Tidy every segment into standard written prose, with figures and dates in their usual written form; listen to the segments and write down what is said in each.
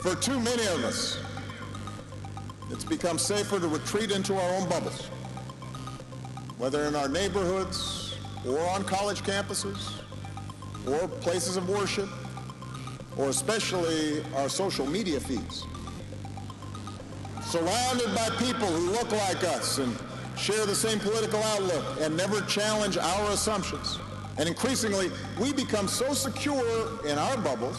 For too many of us, it's become safer to retreat into our own bubbles, whether in our neighborhoods or on college campuses or places of worship, or especially our social media feeds. Surrounded by people who look like us and share the same political outlook and never challenge our assumptions. And increasingly, we become so secure in our bubbles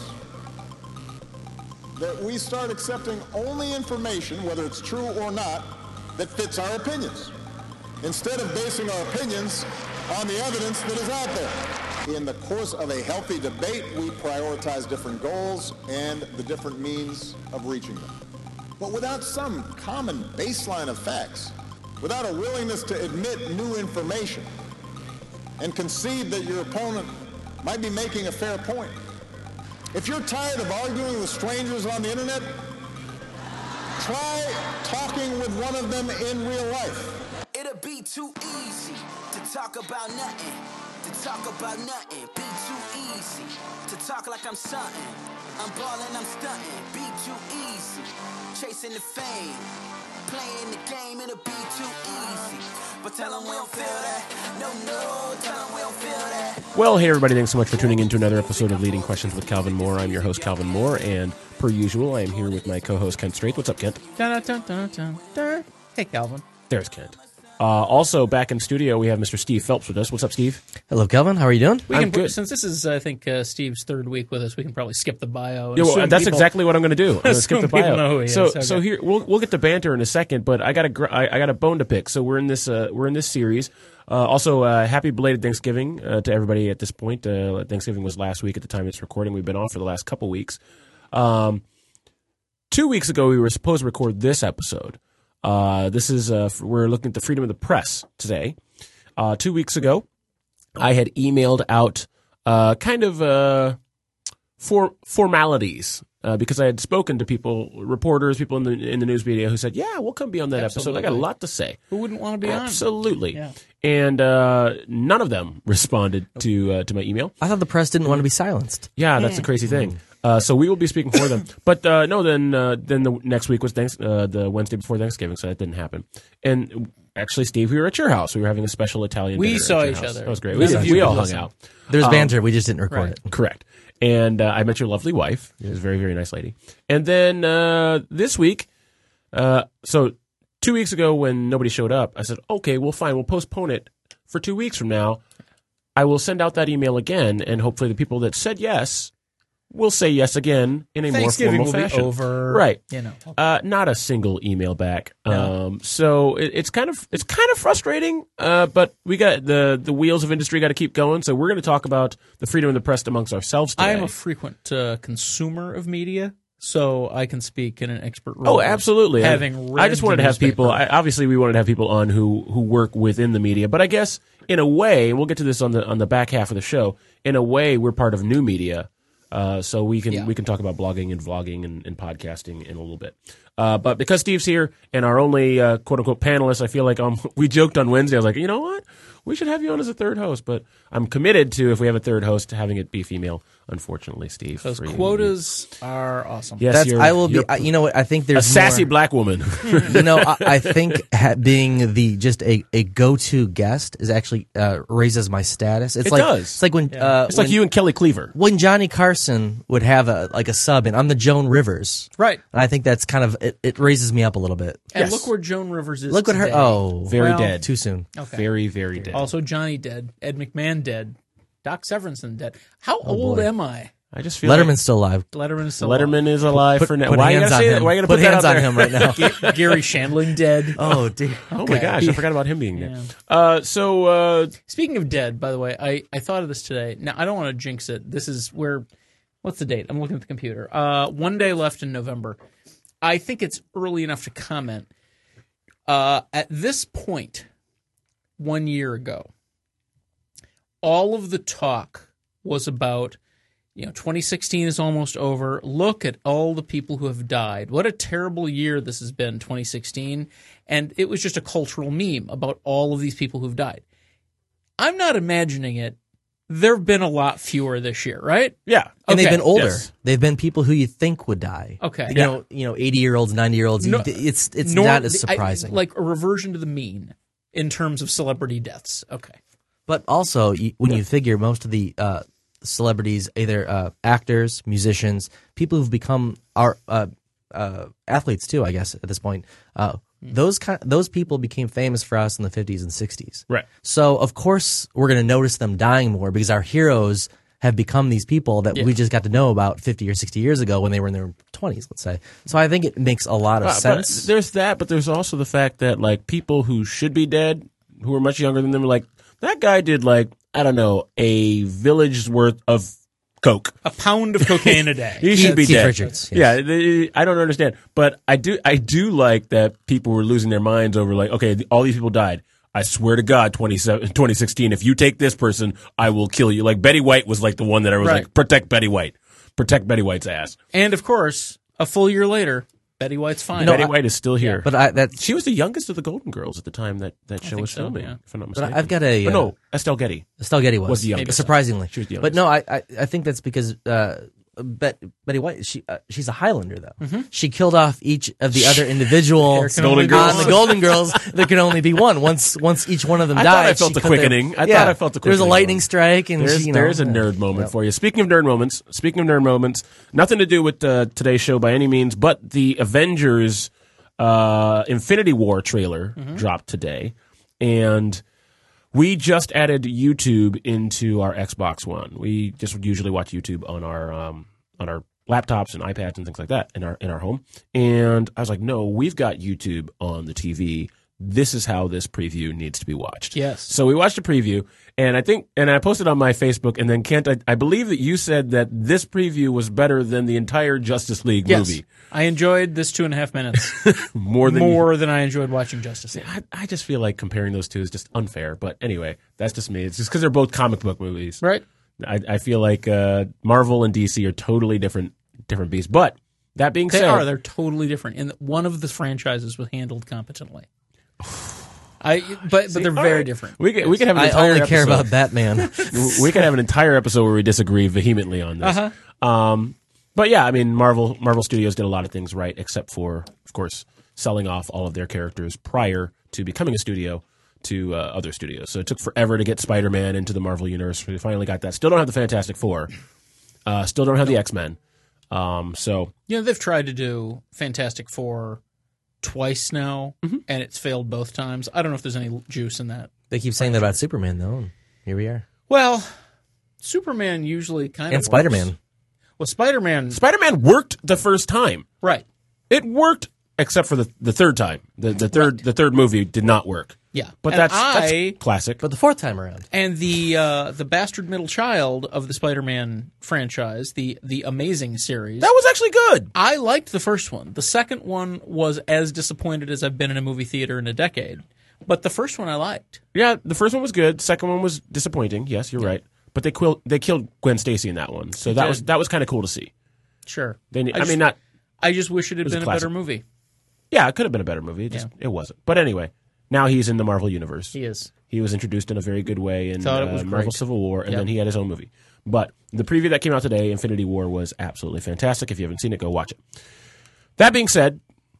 that we start accepting only information, whether it's true or not, that fits our opinions, instead of basing our opinions on the evidence that is out there. In the course of a healthy debate, we prioritize different goals and the different means of reaching them. But without some common baseline of facts, without a willingness to admit new information and concede that your opponent might be making a fair point, if you're tired of arguing with strangers on the internet, try talking with one of them in real life. It'll be too easy to talk about nothing, to talk about nothing. Be too easy to talk like I'm something. I'm ballin', I'm stunting. Be too easy, chasing the fame, playing the game. It'll be too easy, but tell them we don't feel that. No, tell them we don't feel that. Well, hey everybody, thanks so much for tuning in to another episode of Leading Questions with Calvin Moore. I'm your host, Calvin Moore, and per usual, I am here with my co-host, Kent Straith. What's up, Kent? Dun, dun, dun, dun, dun. Hey, Calvin. There's Kent. Also, back in studio, we have Mr. Steve Phelps with us. What's up, Steve? Hello, Calvin. How are you doing? I'm good. Since this is, I think, Steve's third week with us, we can probably skip the bio. That's exactly what I'm going to do. I'm going to skip the bio. Know who he is. So here we'll get to banter in a second, but I got a bone to pick. So we're in this series. Also, happy belated Thanksgiving to everybody at this point. Thanksgiving was last week at the time it's recording. We've been off for the last couple weeks. 2 weeks ago, we were supposed to record this episode. We're looking at the freedom of the press today. 2 weeks ago, I had emailed out formalities because I had spoken to people, reporters, people in the news media who said, "Yeah, we'll come be on that episode. I got a lot to say." Who wouldn't want to be on? Absolutely. Yeah. And none of them responded to my email. I thought the press didn't want to be silenced. Yeah, that's the crazy thing. So we will be speaking for them. But then the next week was the Wednesday before Thanksgiving, so that didn't happen. And actually, Steve, we were at your house. We were having a special Italian dinner. We saw at your each house. other. That was great. We all hung out. There's banter. We just didn't record right. it. Correct. And I met your lovely wife. She was a very, very nice lady. And then this week, so 2 weeks ago when nobody showed up, I said, okay, well, fine. We'll postpone it for 2 weeks from now. I will send out that email again, and hopefully the people that said yes will say yes again in a more formal fashion. Will be over, right? Not a single email back. No. So it's kind of frustrating. But we got the wheels of industry got to keep going. So we're going to talk about the freedom of the press amongst ourselves today. I am a frequent consumer of media, so I can speak in an expert role. Oh, absolutely. I just wanted to have people. Obviously, we wanted to have people on who work within the media. But I guess in a way, and we'll get to this on the back half of the show. In a way, we're part of new media. So we can talk about blogging and vlogging and podcasting in a little bit. But because Steve's here and our only quote unquote panelist, I feel like we joked on Wednesday. I was like, you know what? We should have you on as a third host. But I'm committed to, if we have a third host, to having it be female. Unfortunately, Steve. Those quotas are awesome. Yes, I will be. You know what? I think there's a sassy more, black woman. I think being just a go-to guest is actually raises my status. It does. It's like when it's like you and Kelly Cleaver. When Johnny Carson would have a sub in, I'm the Joan Rivers, right? And I think that's kind of it raises me up a little bit. And look where Joan Rivers is. Look at her. Today. Oh, very dead. Too soon. Okay. Very, very dead. Also, Johnny dead. Ed McMahon dead. Doc Severinsen dead. How old am I? I just feel Letterman's still alive. Letterman is alive for now. Put Why you hands gotta on say him. that? Why you gotta put put that hands out on there? him right now? Gary Shandling dead. Oh dear. Oh my gosh, I forgot about him being dead. Speaking of dead, by the way, I thought of this today. Now I don't want to jinx it. This is where. What's the date? I'm looking at the computer. 1 day left in November. I think it's early enough to comment. At this point, 1 year ago, all of the talk was about, 2016 is almost over. Look at all the people who have died. What a terrible year this has been, 2016. And it was just a cultural meme about all of these people who've died. I'm not imagining it there have been a lot fewer this year, right? Yeah. And Okay. they've been older. Yes. They've been people who you think would die. Okay. You know, 80-year-olds, 90-year-olds. No- It's Nor- not as surprising. like a reversion to the mean in terms of celebrity deaths. Okay. But also, when you figure most of the celebrities, either actors, musicians, people who've become our athletes too, I guess at this point, those people became famous for us in the 50s and 60s. Right. So of course we're going to notice them dying more because our heroes have become these people that we just got to know about 50 or 60 years ago when they were in their 20s, let's say. So I think it makes a lot of sense. But there's that, but there's also the fact that like people who should be dead, who are much younger than them, are like, that guy did like, I don't know, a village's worth of coke. A pound of cocaine a day. He should be Keith dead. Richards, yes. Yeah, I don't understand, but I do like that people were losing their minds over like, okay, all these people died. I swear to God, 2016, if you take this person, I will kill you. Like Betty White was like the one that I was Right. like, protect Betty White, protect Betty White's ass. And of course, a full year later, Betty White's fine. Betty White is still here, But she was the youngest of the Golden Girls at the time that show think was so, filming. yeah. If I'm not But mistaken. I've got a But no, Estelle Getty. Estelle Getty was Was the youngest. surprisingly. She was the But youngest. no, I think that's because Betty White, she's a Highlander though. Mm-hmm. She killed off each of the other individual There can only be on the one. Golden Girls. There can only be one. Once each one of them I died, thought I felt she the cut their- quickening. I thought I felt the There was a quickening. lightning strike, and There's a nerd moment for you. Speaking of nerd moments, nothing to do with today's show by any means, but the Avengers Infinity War trailer dropped today, and we just added YouTube into our Xbox One. We just would usually watch YouTube on our laptops and iPads and things like that in our home. And I was like, no, we've got YouTube on the TV. This is how this preview needs to be watched. Yes. So we watched a preview, and I posted on my Facebook, and then Kent, I believe that you said that this preview was better than the entire Justice League Yes. movie. I enjoyed this 2.5 minutes More than I enjoyed watching Justice League. I just feel like comparing those two is just unfair. But anyway, that's just me. It's just because they're both comic book movies. Right? I feel like Marvel and DC are totally different beasts. But that being They said, are. They're totally different. And one of the franchises was handled competently. But they're very different. we could have an I entire only care episode. about Batman. We could have an entire episode where we disagree vehemently on this. But yeah, I mean, Marvel Studios did a lot of things right, except for, of course, selling off all of their characters prior to becoming a studio to other studios. So it took forever to get Spider-Man into the Marvel universe. We finally got that. Still don't have the Fantastic Four. Still don't have the X-Men. So They've tried to do Fantastic Four twice now, and it's failed both times. I don't know if there's any juice in that. They keep saying that about Superman, though. And here we are. Well, Superman usually kind of And Spider-Man. Well, Spider-Man, worked the first time. right? It worked, except for the third time. The third movie did not work. Yeah, But And that's classic. But the fourth time around. And the bastard middle child of the Spider-Man franchise, the Amazing series. that was actually good. I liked the first one. The second one was as disappointed as I've been in a movie theater in a decade. But the first one I liked. Yeah, the first one was good. Second one was disappointing. Yes, you're right. But they killed Gwen Stacy in that one, so that was kind of cool to see. Sure. Not. I just wish it had was a been a classic. better movie. Yeah, it could have been a better movie. It wasn't. But anyway, now he's in the Marvel universe. He is. He was introduced in a very good way in Thought it was Marvel great. Civil War, and Yep. then he had his own movie. But the preview that came out today, Infinity War, was absolutely fantastic. If you haven't seen it, go watch it. That being said,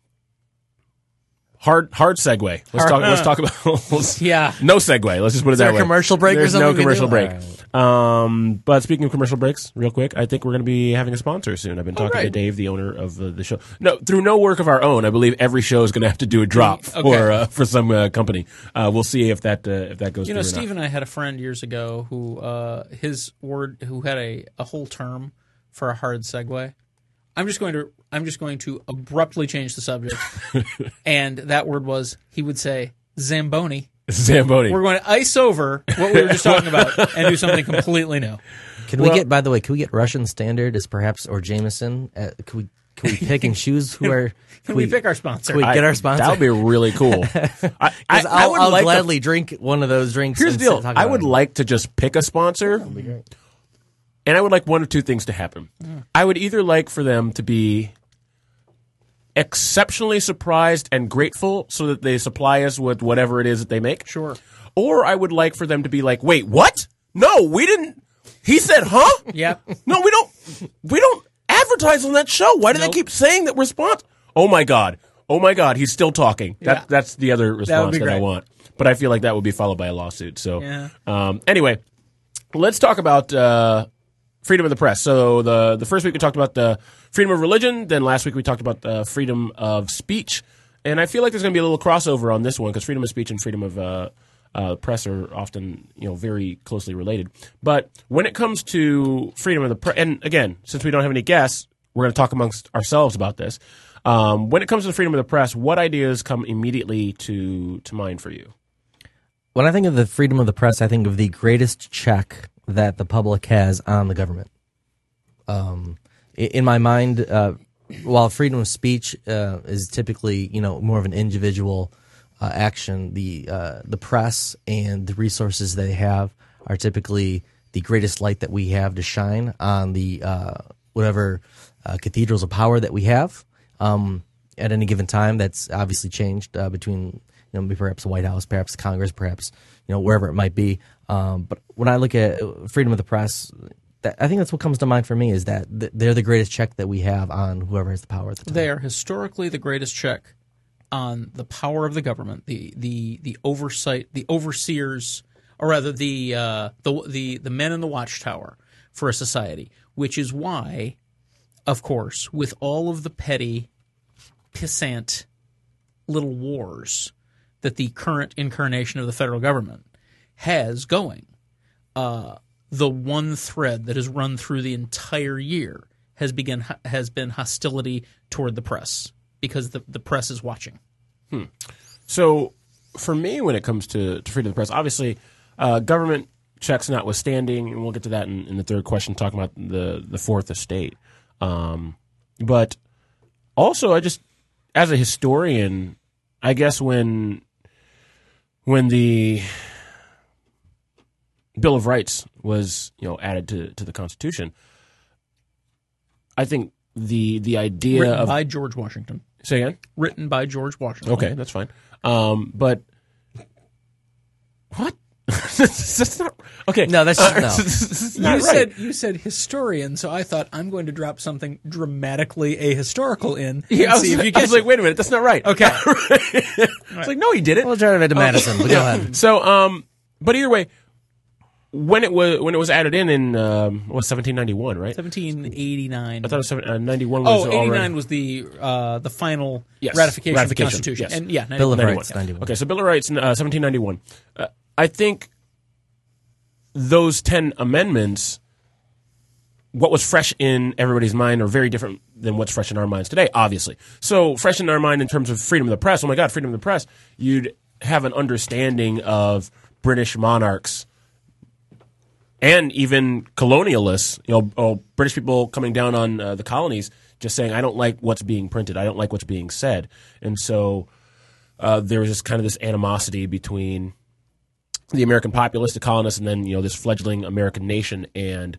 hard segue. Let's talk about Yeah. no segue. Let's just put it that there a way. commercial break or There's something no we can commercial do? break. All right. But speaking of commercial breaks, real quick, I think we're going to be having a sponsor soon. I've been talking to great. Dave, the owner of the show. No, through no work of our own, I believe every show is going to have to do a drop for some company. We'll see if that goes. You know, through or Steve not. and I had a friend years ago who who had a whole term for a hard segue. I'm just going to abruptly change the subject, and that word was, he would say Zamboni. Zamboni. We're going to ice over what we were just talking about and do something completely new. Can we get, by the way, can we get Russian Standard as perhaps, or Jameson? Can we pick and choose who are... Can we pick our sponsor? Can we get our sponsor? That would be really cool. I would I'll like gladly drink one of those drinks. Here's the and deal. talk I about would it. like to just pick a sponsor, and I would like one of two things to happen. I would either like for them to be exceptionally surprised and grateful so that they supply us with whatever it is that they make. Sure. Or I would like for them to be like, wait, what? No, we didn't. He said, huh? Yep. No, we don't advertise on that show. Why do they keep saying that we're sponsored? Oh my God, he's still talking. That's the other response that I want. But I feel like that would be followed by a lawsuit. So, anyway, let's talk about freedom of the press. So the first week we talked about the freedom of religion. Then last week we talked about the freedom of speech. And I feel like there's going to be a little crossover on this one because freedom of speech and freedom of press are often, very closely related. But when it comes to freedom of the press, and again, since we don't have any guests, we're going to talk amongst ourselves about this. When it comes to the freedom of the press, what ideas come immediately to mind for you? When I think of the freedom of the press, I think of the greatest check that the public has on the government. In my mind, while freedom of speech is typically, more of an individual action, the press and the resources they have are typically the greatest light that we have to shine on the whatever cathedrals of power that we have at any given time. That's obviously changed between perhaps the White House, perhaps Congress, perhaps wherever it might be. But when I look at freedom of the press, I think that's what comes to mind for me is that they're the greatest check that we have on whoever has the power at the time. They are historically the greatest check on the power of the government, the oversight, the overseers, or rather the men in the watchtower for a society. Which is why, of course, with all of the petty, pissant little wars that the current incarnation of the federal government has going, the one thread that has run through the entire year has been hostility toward the press because the press is watching. So for me, when it comes to freedom of the press, obviously government checks notwithstanding, and we'll get to that in the third question, talking about the fourth estate. But also, as a historian, I guess when the Bill of Rights was added to the Constitution, I think the idea written by George Washington. Say again? Written by George Washington. Okay, that's fine. But what? That's not okay. No, that's just, no. You said historian, so I thought I'm going to drop something dramatically ahistorical in. Yeah, I was like, wait a minute, that's not right. Okay, It's like, no, he didn't. We'll try to to Madison. But go ahead. So, but either way, when it was added in 1791, right? 1789. I thought it was 91 was 89 already. was the final Yes, ratification of the ratification, Constitution. yes. And yeah, Bill of 91. Rights, 91. Okay, so Bill of Rights, 1791. I think those 10 amendments, what was fresh in everybody's mind are very different than what's fresh in our minds today, obviously. So fresh in our mind in terms of freedom of the press, oh my God, freedom of the press, you'd have an understanding of British monarchs and even colonialists, British people coming down on the colonies just saying, I don't like what's being printed. I don't like what's being said. And so there was this animosity between the American populace, the colonists, and then, this fledgling American nation and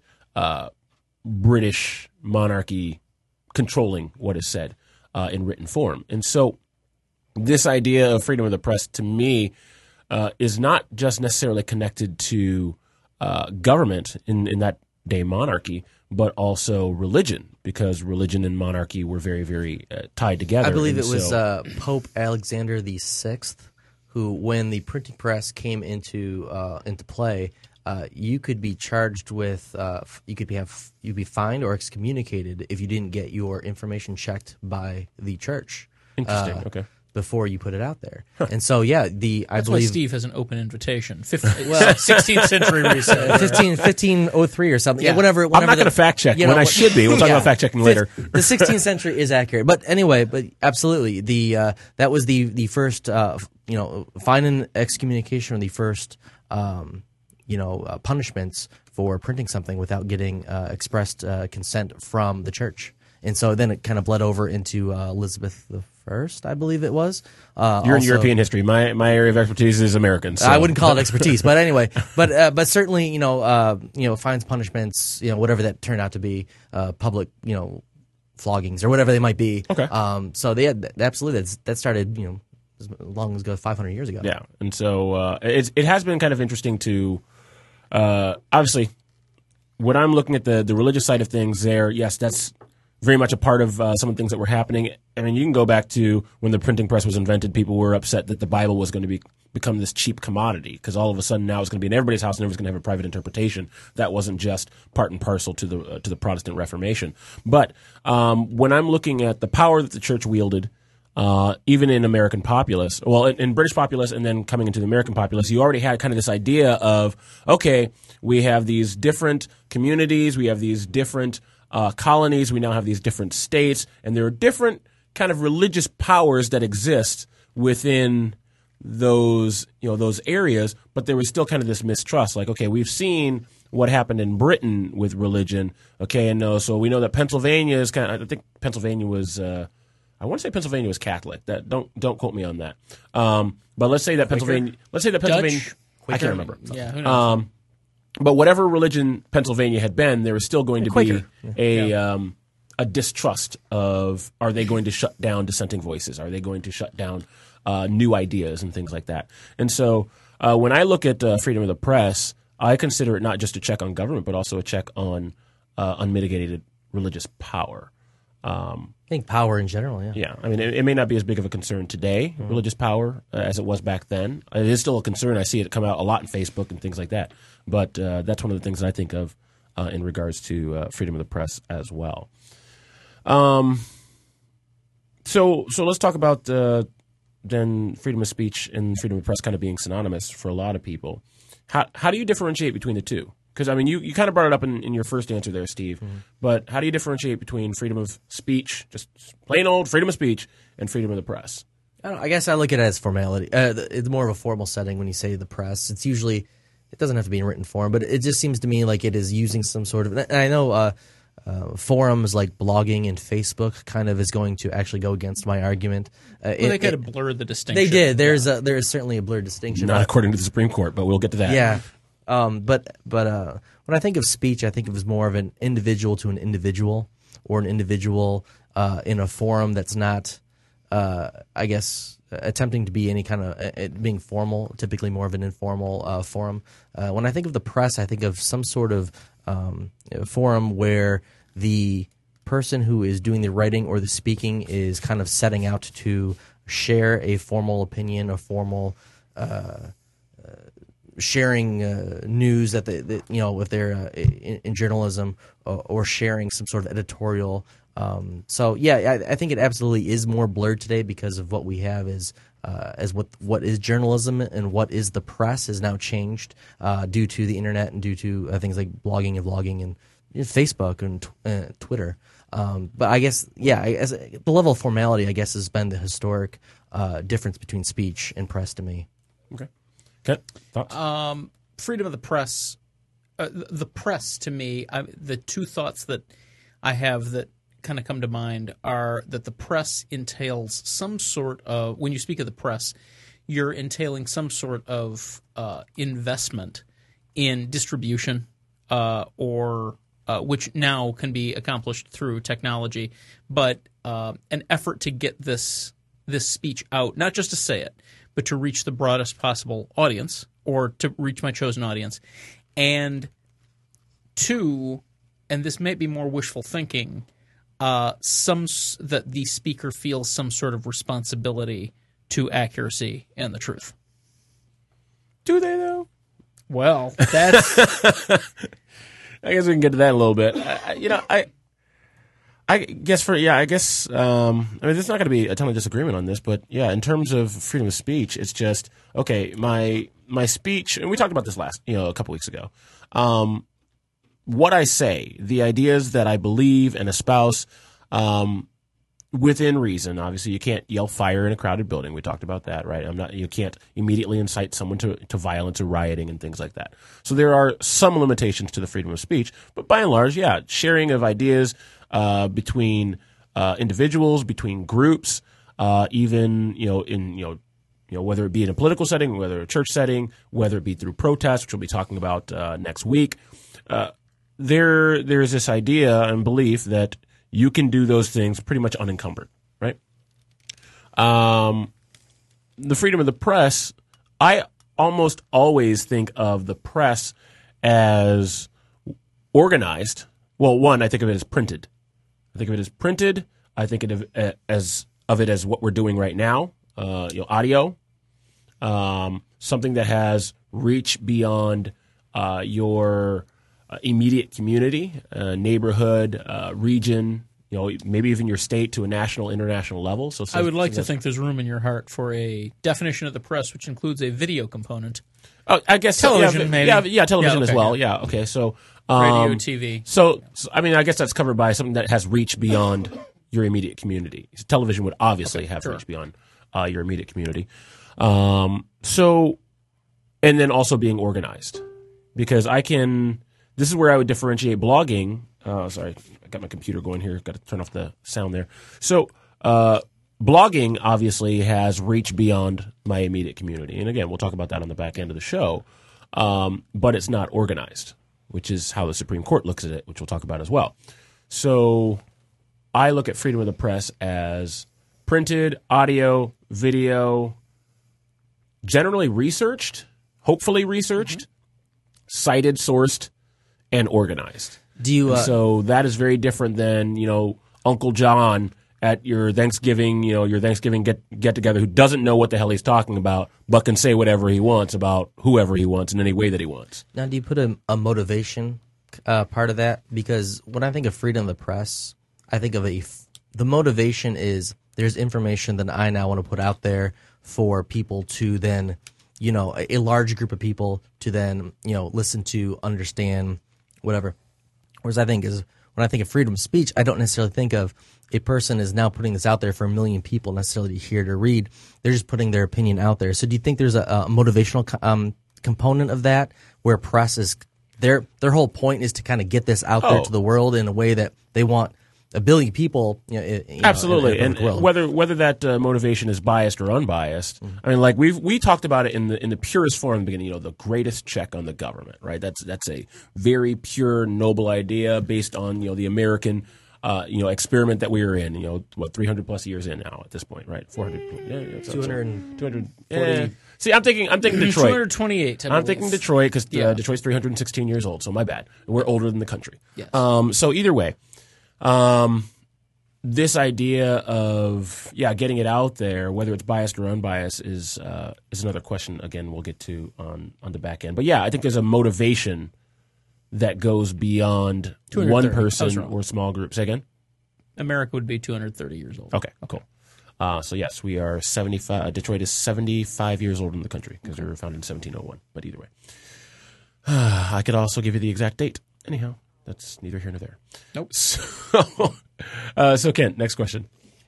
British monarchy controlling what is said in written form. And so this idea of freedom of the press, to me, is not just necessarily connected to government in that day monarchy, but also religion, because religion and monarchy were very, very tied together. I believe it was Pope Alexander VI who, when the printing press came into play, you could be charged with you'd be fined or excommunicated if you didn't get your information checked by the church. Interesting. Okay. Before you put it out there, and so I believe why Steve has an open invitation. 16th century reset. 1503 or something. Yeah. Whenever I'm not going to fact check when I should be. We'll talk about fact checking later. The 16th century is accurate, but anyway, absolutely that was the first fine and excommunication, or the first punishments for printing something without getting expressed consent from the church. And so then it kind of bled over into Elizabeth I, I believe it was. You're in European history. My area of expertise is American. So. I wouldn't call it expertise, but anyway. But certainly, fines, punishments, whatever that turned out to be, public, floggings or whatever they might be. Okay. So they had absolutely that started, as long ago, 500 years ago. Yeah, and so it has been kind of interesting to obviously, when I'm looking at the religious side of things there, yes, that's very much a part of some of the things that were happening. I mean, you can go back to when the printing press was invented. People were upset that the Bible was going to become this cheap commodity because all of a sudden now it's going to be in everybody's house and everyone's going to have a private interpretation. That wasn't just part and parcel to the Protestant Reformation. But when I'm looking at the power that the church wielded, even in American populace, well, in British populace and then coming into the American populace, you already had kind of this idea of, okay, we have these different communities, we have these different colonies, we now have these different states, and there are different kind of religious powers that exist within those areas, but there was still kind of this mistrust. Like, okay, we've seen what happened in Britain with religion, okay, and so we know that Pennsylvania is kind of, I think Pennsylvania was, I want to say Pennsylvania was Catholic. That don't quote me on that. But let's say that Pennsylvania, Dutch? I can't remember. Yeah, who knows? But whatever religion Pennsylvania had been, there was still going to Quaker. be a distrust of, are they going to shut down dissenting voices? Are they going to shut down new ideas and things like that? And so when I look at freedom of the press, I consider it not just a check on government, but also a check on unmitigated religious power. I think power in general, yeah. Yeah, I mean, it may not be as big of a concern today, religious power, as it was back then. It is still a concern. I see it come out a lot in Facebook and things like that. But that's one of the things that I think of in regards to freedom of the press as well. So let's talk about then freedom of speech and freedom of press kind of being synonymous for a lot of people. How do you differentiate between the two? Because, I mean, you kind of brought it up in your first answer there, Steve. Mm-hmm. But how do you differentiate between freedom of speech, just plain old freedom of speech, and freedom of the press? I guess I look at it as formality. It's more of a formal setting when you say the press. It's usually, it doesn't have to be in written form, but it just seems to me like it is using some sort of, and I know forums like blogging and Facebook kind of is going to actually go against my argument. They kind of blurred the distinction. They did. There is certainly a blurred distinction. Not according to the Supreme Court, but we'll get to that. Yeah. But when I think of speech, I think of it as more of an individual to an individual, or an individual in a forum that's not, I guess, attempting to be any kind of being formal. Typically, more of an informal forum. When I think of the press, I think of some sort of forum where the person who is doing the writing or the speaking is kind of setting out to share a formal opinion, a formal sharing news that if they're in journalism, or sharing some sort of editorial. So yeah, I think it absolutely is more blurred today because of what we have as what is journalism and what is the press is now changed due to the internet and due to things like blogging and vlogging and Facebook and Twitter. But I guess the level of formality, I guess, has been the historic difference between speech and press to me. Okay. Thoughts? Freedom of the press. The press, to me, the two thoughts that I have that kind of come to mind are that the press entails some sort of, when you speak of the press, you're entailing some sort of investment in distribution, or which now can be accomplished through technology, but an effort to get this speech out, not just to say it, but to reach the broadest possible audience, or to reach my chosen audience. And two, and this may be more wishful thinking, that the speaker feels some sort of responsibility to accuracy and the truth. Do they, though? Well, that's... I guess we can get to that in a little bit. I guess I mean, there's not going to be a ton of disagreement on this, but yeah, in terms of freedom of speech, it's just, okay, my speech, and we talked about this a couple weeks ago. What I say, the ideas that I believe and espouse, within reason. Obviously, you can't yell fire in a crowded building. We talked about that, right? You can't immediately incite someone to violence or rioting and things like that. So there are some limitations to the freedom of speech, but by and large, yeah, sharing of ideas between individuals, between groups, even whether it be in a political setting, whether a church setting, whether it be through protests, which we'll be talking about next week. There's this idea and belief that you can do those things pretty much unencumbered, right? The freedom of the press, I almost always think of the press as organized. Well, one, I think of it as printed. I think of it as printed. I think of it as what we're doing right now. Audio, something that has reach beyond your immediate community, neighborhood, region. Maybe even your state to a national, international level. So I would like to think there's room in your heart for a definition of the press, which includes a video component. Oh, I guess television, maybe. Yeah, television okay, as well. Yeah, okay. So radio, TV. So I mean, I guess that's covered by something that has reach beyond your immediate community. Television would obviously have reach beyond your immediate community. So, and then also being organized, because this is where I would differentiate blogging. Sorry, I got my computer going here. Got to turn off the sound there. So, blogging obviously has reach beyond my immediate community. And again, we'll talk about that on the back end of the show. But it's not organized, which is how the Supreme Court looks at it, which we'll talk about as well. So I look at freedom of the press as printed, audio, video, generally researched, hopefully researched, cited, sourced, and organized. So that is very different than, Uncle John at your Thanksgiving, get together who doesn't know what the hell he's talking about, but can say whatever he wants about whoever he wants in any way that he wants. Now, do you put a motivation part of that? Because when I think of freedom of the press, I think of the motivation is there's information that I now want to put out there for people to then, a large group of people to then, listen to, understand, whatever. Whereas when I think of freedom of speech, I don't necessarily think of a person is now putting this out there for a million people necessarily to hear to read. They're just putting their opinion out there. So do you think there's a motivational component of that where press is their whole point is to kind of get this out there to the world in a way that they want a billion people, absolutely, in and whether that motivation is biased or unbiased. I mean, like we talked about it in the purest form in the beginning. The greatest check on the government, right? That's a very pure, noble idea based on the American experiment that we were in. 300 plus years in now at this point, right? 400, 200. See, I'm thinking Detroit. 228. I'm thinking Detroit because Detroit's 316 years old. So my bad. We're older than the country. Yes. So either way. This idea of getting it out there, whether it's biased or unbiased, is another question. Again, we'll get to on the back end. But I think there's a motivation that goes beyond one person or small group. Say again. America would be 230 years old. Okay, cool. So yes, we are 75. Detroit is 75 years old in the country because we were founded in 1701. But either way, I could also give you the exact date. Anyhow. That's neither here nor there. Nope. So Kent, next question.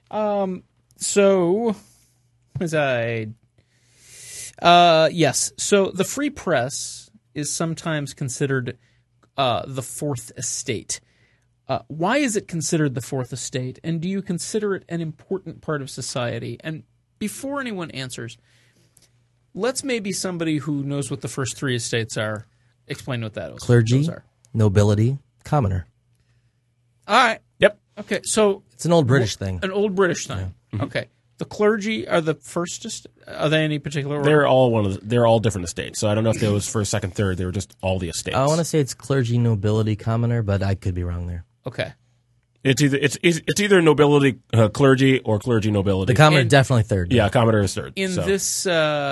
Yes. So the free press is sometimes considered the fourth estate. Why is it considered the fourth estate? And do you consider it an important part of society? And before anyone answers, let's maybe somebody who knows what the first three estates are explain what that is. Clergy, nobility, commoner. All right. Yep. Okay. So it's an old British thing. An old British thing. Yeah. Okay. The clergy are the first. Are they any particular order? They're all different estates. So I don't know if there was first, second, third. They were just all the estates. I want to say it's clergy, nobility, commoner, but I could be wrong there. Okay. It's either nobility, clergy, or clergy nobility. The commoner definitely third. Yeah, commoner is third. In this.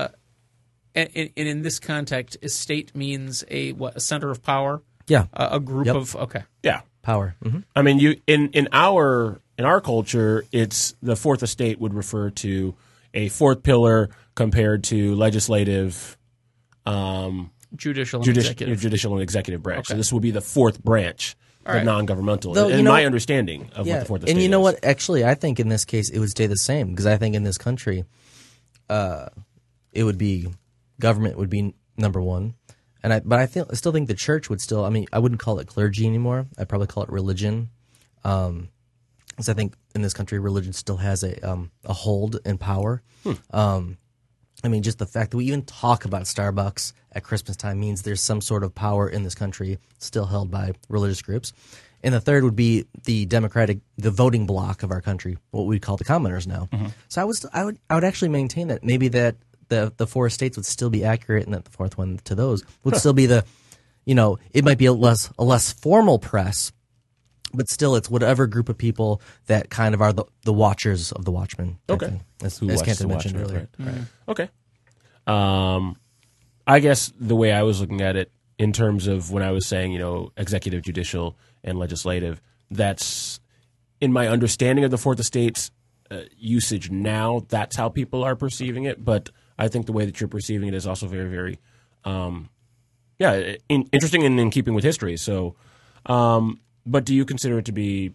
In this context, estate means a center of power. Yeah, a group of power. Mm-hmm. I mean, in our culture, it's the fourth estate would refer to a fourth pillar compared to legislative, judicial and executive branch. Okay. So this would be the fourth branch, non-governmental. Though, in my understanding of what the fourth estate is. And you know what? Actually, I think in this case it would stay the same because I think in this country, it would be government would be number one. But I still think the church would still. I mean, I wouldn't call it clergy anymore. I'd probably call it religion, because I think in this country religion still has a hold and power. I mean, just the fact that we even talk about Starbucks at Christmas time means there's some sort of power in this country still held by religious groups. And the third would be the voting bloc of our country, what we call the commoners now. Mm-hmm. So I would actually maintain that maybe that. The four estates would still be accurate, and that the fourth one to those would still be it might be a less formal press, but still, it's whatever group of people that kind of are the watchers of the Watchmen. Okay. As Who watches Kenton The mentioned Watchmen, earlier. right. Okay. I guess the way I was looking at it in terms of when I was saying, executive, judicial, and legislative, that's in my understanding of the Fourth Estate's usage now, that's how people are perceiving it. But I think the way that you're perceiving it is also very, very, interesting and in keeping with history. So, but do you consider it to be?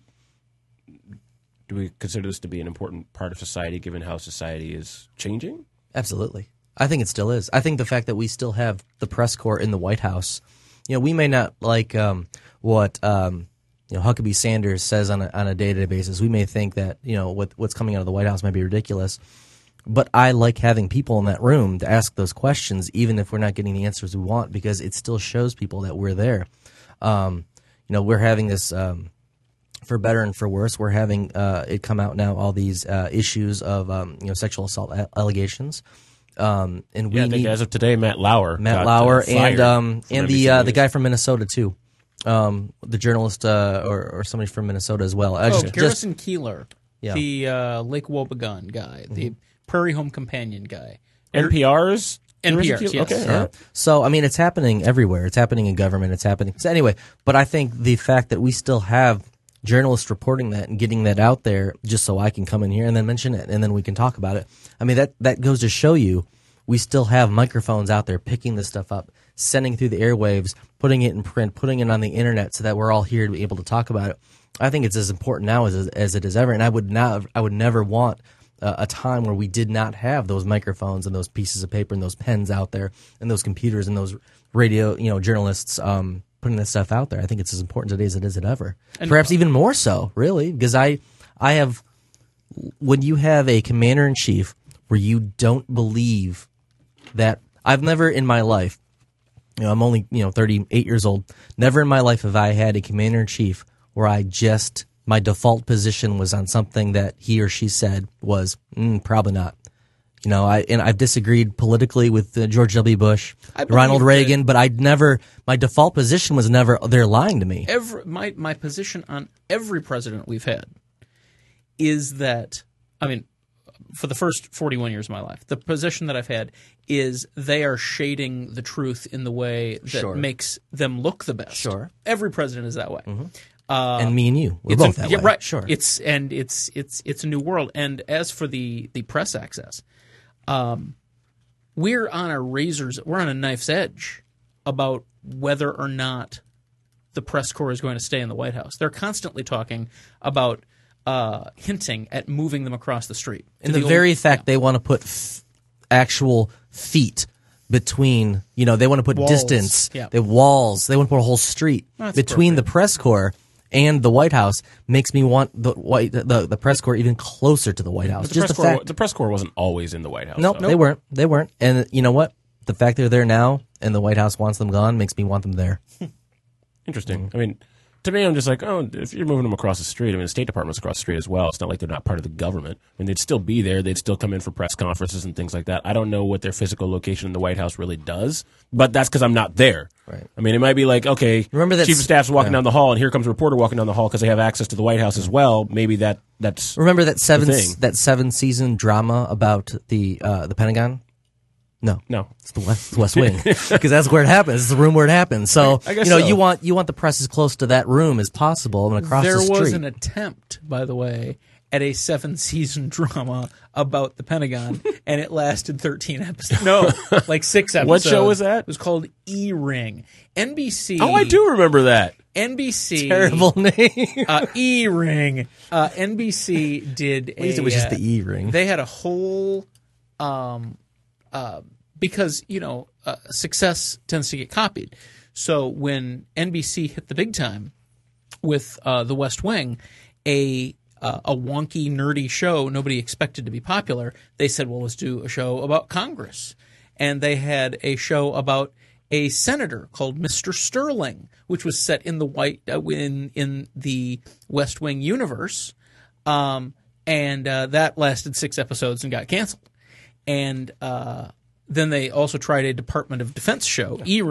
Do we consider this to be an important part of society, given how society is changing? Absolutely. I think it still is. I think the fact that we still have the press corps in the White House, we may not like what Huckabee Sanders says on a day-to-day basis. We may think that what's coming out of the White House might be ridiculous, but I like having people in that room to ask those questions, even if we're not getting the answers we want, because it still shows people that we're there. We're having this. For better and for worse, we're having it come out now, all these issues of sexual assault allegations. And we I think as of today, Matt Lauer, and NBC the guy from Minnesota too, the journalist or somebody from Minnesota as well. Garrison Keillor, Yeah. the Lake Wobegon guy, the Prairie Home Companion guy. NPR's. NPR's, yes. Okay, all Yeah. right. So, it's happening everywhere. It's happening in government. It's happening. So anyway, but I think the fact that we still have journalists reporting that and getting that out there just so I can come in here and then mention it and then we can talk about it. That goes to show you we still have microphones out there picking this stuff up, sending through the airwaves, putting it in print, putting it on the internet so that we're all here to be able to talk about it. I think it's as important now as it is ever. And I would never want a time where we did not have those microphones and those pieces of paper and those pens out there and those computers and those radio, journalists, putting this stuff out there. I think it's as important today as it is ever. And perhaps even more so, really, because I have, when you have a commander-in-chief where you don't believe that, I've never in my life, I'm only, 38 years old, never in my life have I had a commander-in-chief where my default position was on something that he or she said was, probably not. I've disagreed politically with George W. Bush, Ronald Reagan, but my default position was never, they're lying to me. My position on every president we've had is that, for the first 41 years of my life, the position that I've had is they are shading the truth in the way that makes them look the best. Sure. Every president is that way. Mm-hmm. And me and you, we're both that way. Right. Sure. It's a new world. And as for the press access, we're on a knife's edge about whether or not the press corps is going to stay in the White House. They're constantly talking about hinting at moving them across the street. And the very fact they want to put actual feet between, they want to put walls. Distance, Yeah. walls, they want to put a whole street between the press corps and the White House makes me want the press corps even closer to the White House. But the press corps wasn't always in the White House. Nope, they weren't. They weren't. And you know what? The fact they're there now and the White House wants them gone makes me want them there. Interesting. To me, I'm just like, if you're moving them across the street, the State Department's across the street as well. It's not like they're not part of the government. They'd still be there. They'd still come in for press conferences and things like that. I don't know what their physical location in the White House really does, but that's because I'm not there. Right. It might be like, okay, remember that Chief of Staff's walking down the hall, and here comes a reporter walking down the hall because they have access to the White House as well. Maybe that's remember that thing. 7-season drama about the Pentagon. No, it's the West Wing because that's where it happens. It's the room where it happens. So I guess so. you want the press as close to that room as possible and across the street. There was an attempt, by the way, at a 7-season drama about the Pentagon, and it lasted 13 episodes. No, like 6 episodes. What show was that? It was called E-Ring. NBC. Oh, I do remember that. NBC. Terrible name. E-Ring. NBC did At least it was just the E-Ring. They had a whole because success tends to get copied. So when NBC hit the big time with The West Wing, a wonky, nerdy show nobody expected to be popular, they said, well, let's do a show about Congress. And they had a show about a senator called Mr. Sterling, which was set in the in the West Wing universe, and that lasted 6 episodes and got canceled. And then they also tried a Department of Defense show, E-Ring,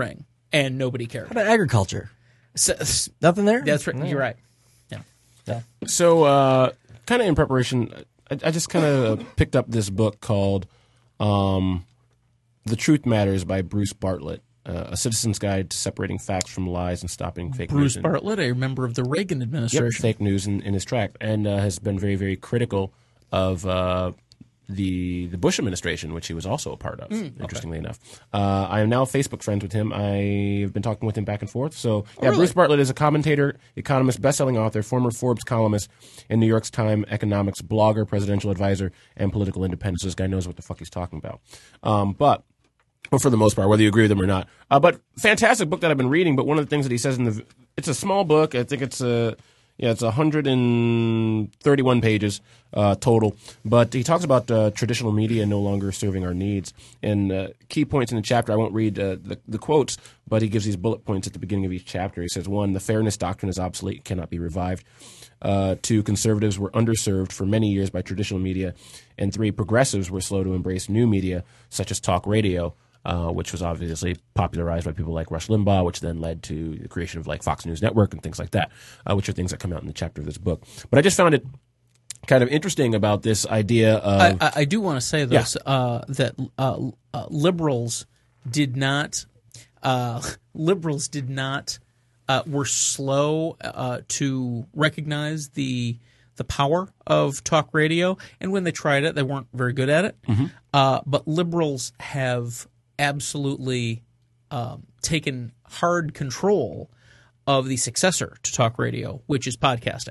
and nobody cared. How about agriculture? So, Nothing there? that's right. You're right. Yeah. So, kind of in preparation, I just kind of picked up this book called The Truth Matters by Bruce Bartlett, A Citizen's Guide to Separating Facts from Lies and Stopping Fake News. Bruce Bartlett, a member of the Reagan administration. Fake news in his tract, and has been very, very critical of the Bush administration, which he was also a part of, interestingly enough. I am now Facebook friends with him. I've been talking with him back and forth. So, really? Bruce Bartlett is a commentator, economist, best-selling author, former Forbes columnist, and New York Times economics blogger, presidential advisor, and political independent. So this guy knows what the fuck he's talking about. But for the most part, whether you agree with him or not. But fantastic book that I've been reading, but one of the things that he says it's a small book. I think it's it's 131 pages total. But he talks about traditional media no longer serving our needs. And key points in the chapter, I won't read the quotes, but he gives these bullet points at the beginning of each chapter. He says, 1, the fairness doctrine is obsolete, cannot be revived. 2, conservatives were underserved for many years by traditional media. And 3, progressives were slow to embrace new media, such as talk radio, which was obviously popularized by people like Rush Limbaugh, which then led to the creation of like Fox News Network and things like that, which are things that come out in the chapter of this book. But I just found it kind of interesting about this idea of... I do want to say this, that liberals did not were slow to recognize the power of talk radio, and when they tried it, they weren't very good at it. But liberals have absolutely taken hard control of the successor to talk radio, which is podcasting.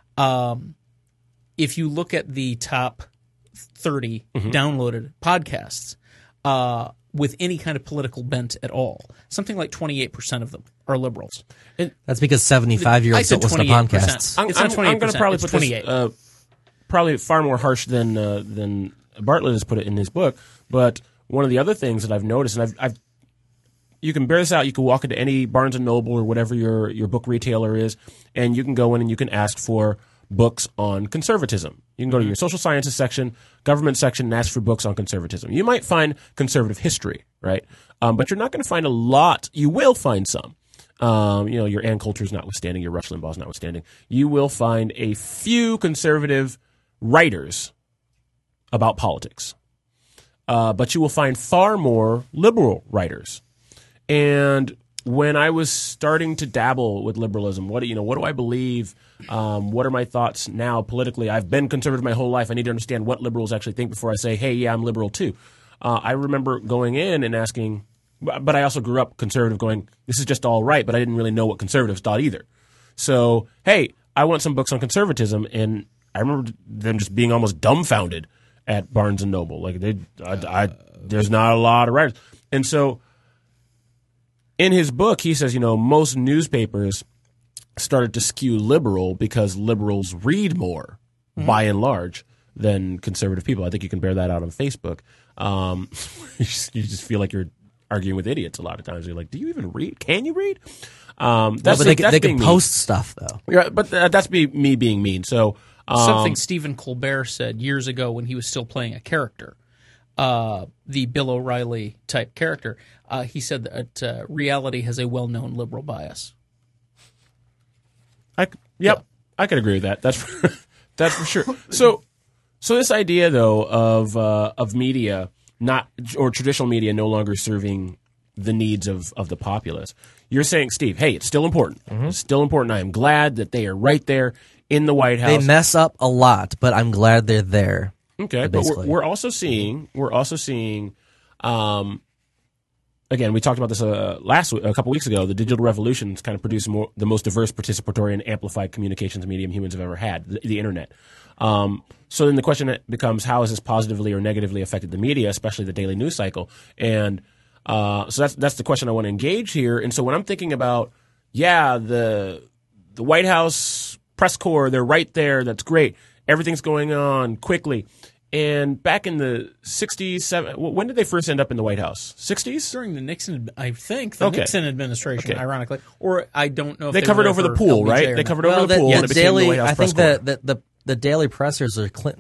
If you look at the top 30 downloaded podcasts with any kind of political bent at all, something like 28% of them are liberals. That's because 75-year-olds don't listen to podcasts. It's not 28%. I'm going to probably it's put 28. this probably far more harsh than Bartlett has put it in his book. But one of the other things that I've noticed, and I've you can bear this out. You can walk into any Barnes and Noble or whatever your book retailer is, and you can go in and you can ask for books on conservatism. You can go to your social sciences section, government section, and ask for books on conservatism. You might find conservative history, right? But you're not going to find a lot. You will find some. Your Ann Coulter's notwithstanding, your Rush Limbaugh's notwithstanding. You will find a few conservative writers about politics. But you will find far more liberal writers. And when I was starting to dabble with liberalism, what do I believe? What are my thoughts now politically? I've been conservative my whole life. I need to understand what liberals actually think before I say, hey, yeah, I'm liberal too. I remember going in and asking, but I also grew up conservative going, this is just all right, but I didn't really know what conservatives thought either. So, hey, I want some books on conservatism, and I remember them just being almost dumbfounded at Barnes and Noble. Like there's not a lot of writers. And so in his book, he says, most newspapers started to skew liberal because liberals read more, by and large, than conservative people. I think you can bear that out on Facebook. You just feel like you're arguing with idiots a lot of times. You're like, do you even read? Can you read? They can post stuff, though. Yeah, but that's me being mean. So something Stephen Colbert said years ago when he was still playing a character, the Bill O'Reilly type character. He said that reality has a well-known liberal bias. I could agree with that. That's for sure. So this idea though of media or traditional media no longer serving the needs of the populace. You're saying, Steve, hey, it's still important. It's still important. I am glad that they are right there in the White House. They mess up a lot, but I'm glad they're there. Okay, but we're also seeing. Again, we talked about this a couple weeks ago. The digital revolution has kind of produced the most diverse, participatory, and amplified communications medium humans have ever had, the internet. So then the question becomes, how has this positively or negatively affected the media, especially the daily news cycle? And so that's the question I want to engage here. And so when I'm thinking about, the White House press corps, they're right there. That's great. Everything's going on quickly. And back in the 60s, when did they first end up in the White House? 60s? During the Nixon, I think, Nixon administration, ironically. Or I don't know if they covered over the pool, right? They covered over the pool. The Daily Pressers are Clinton.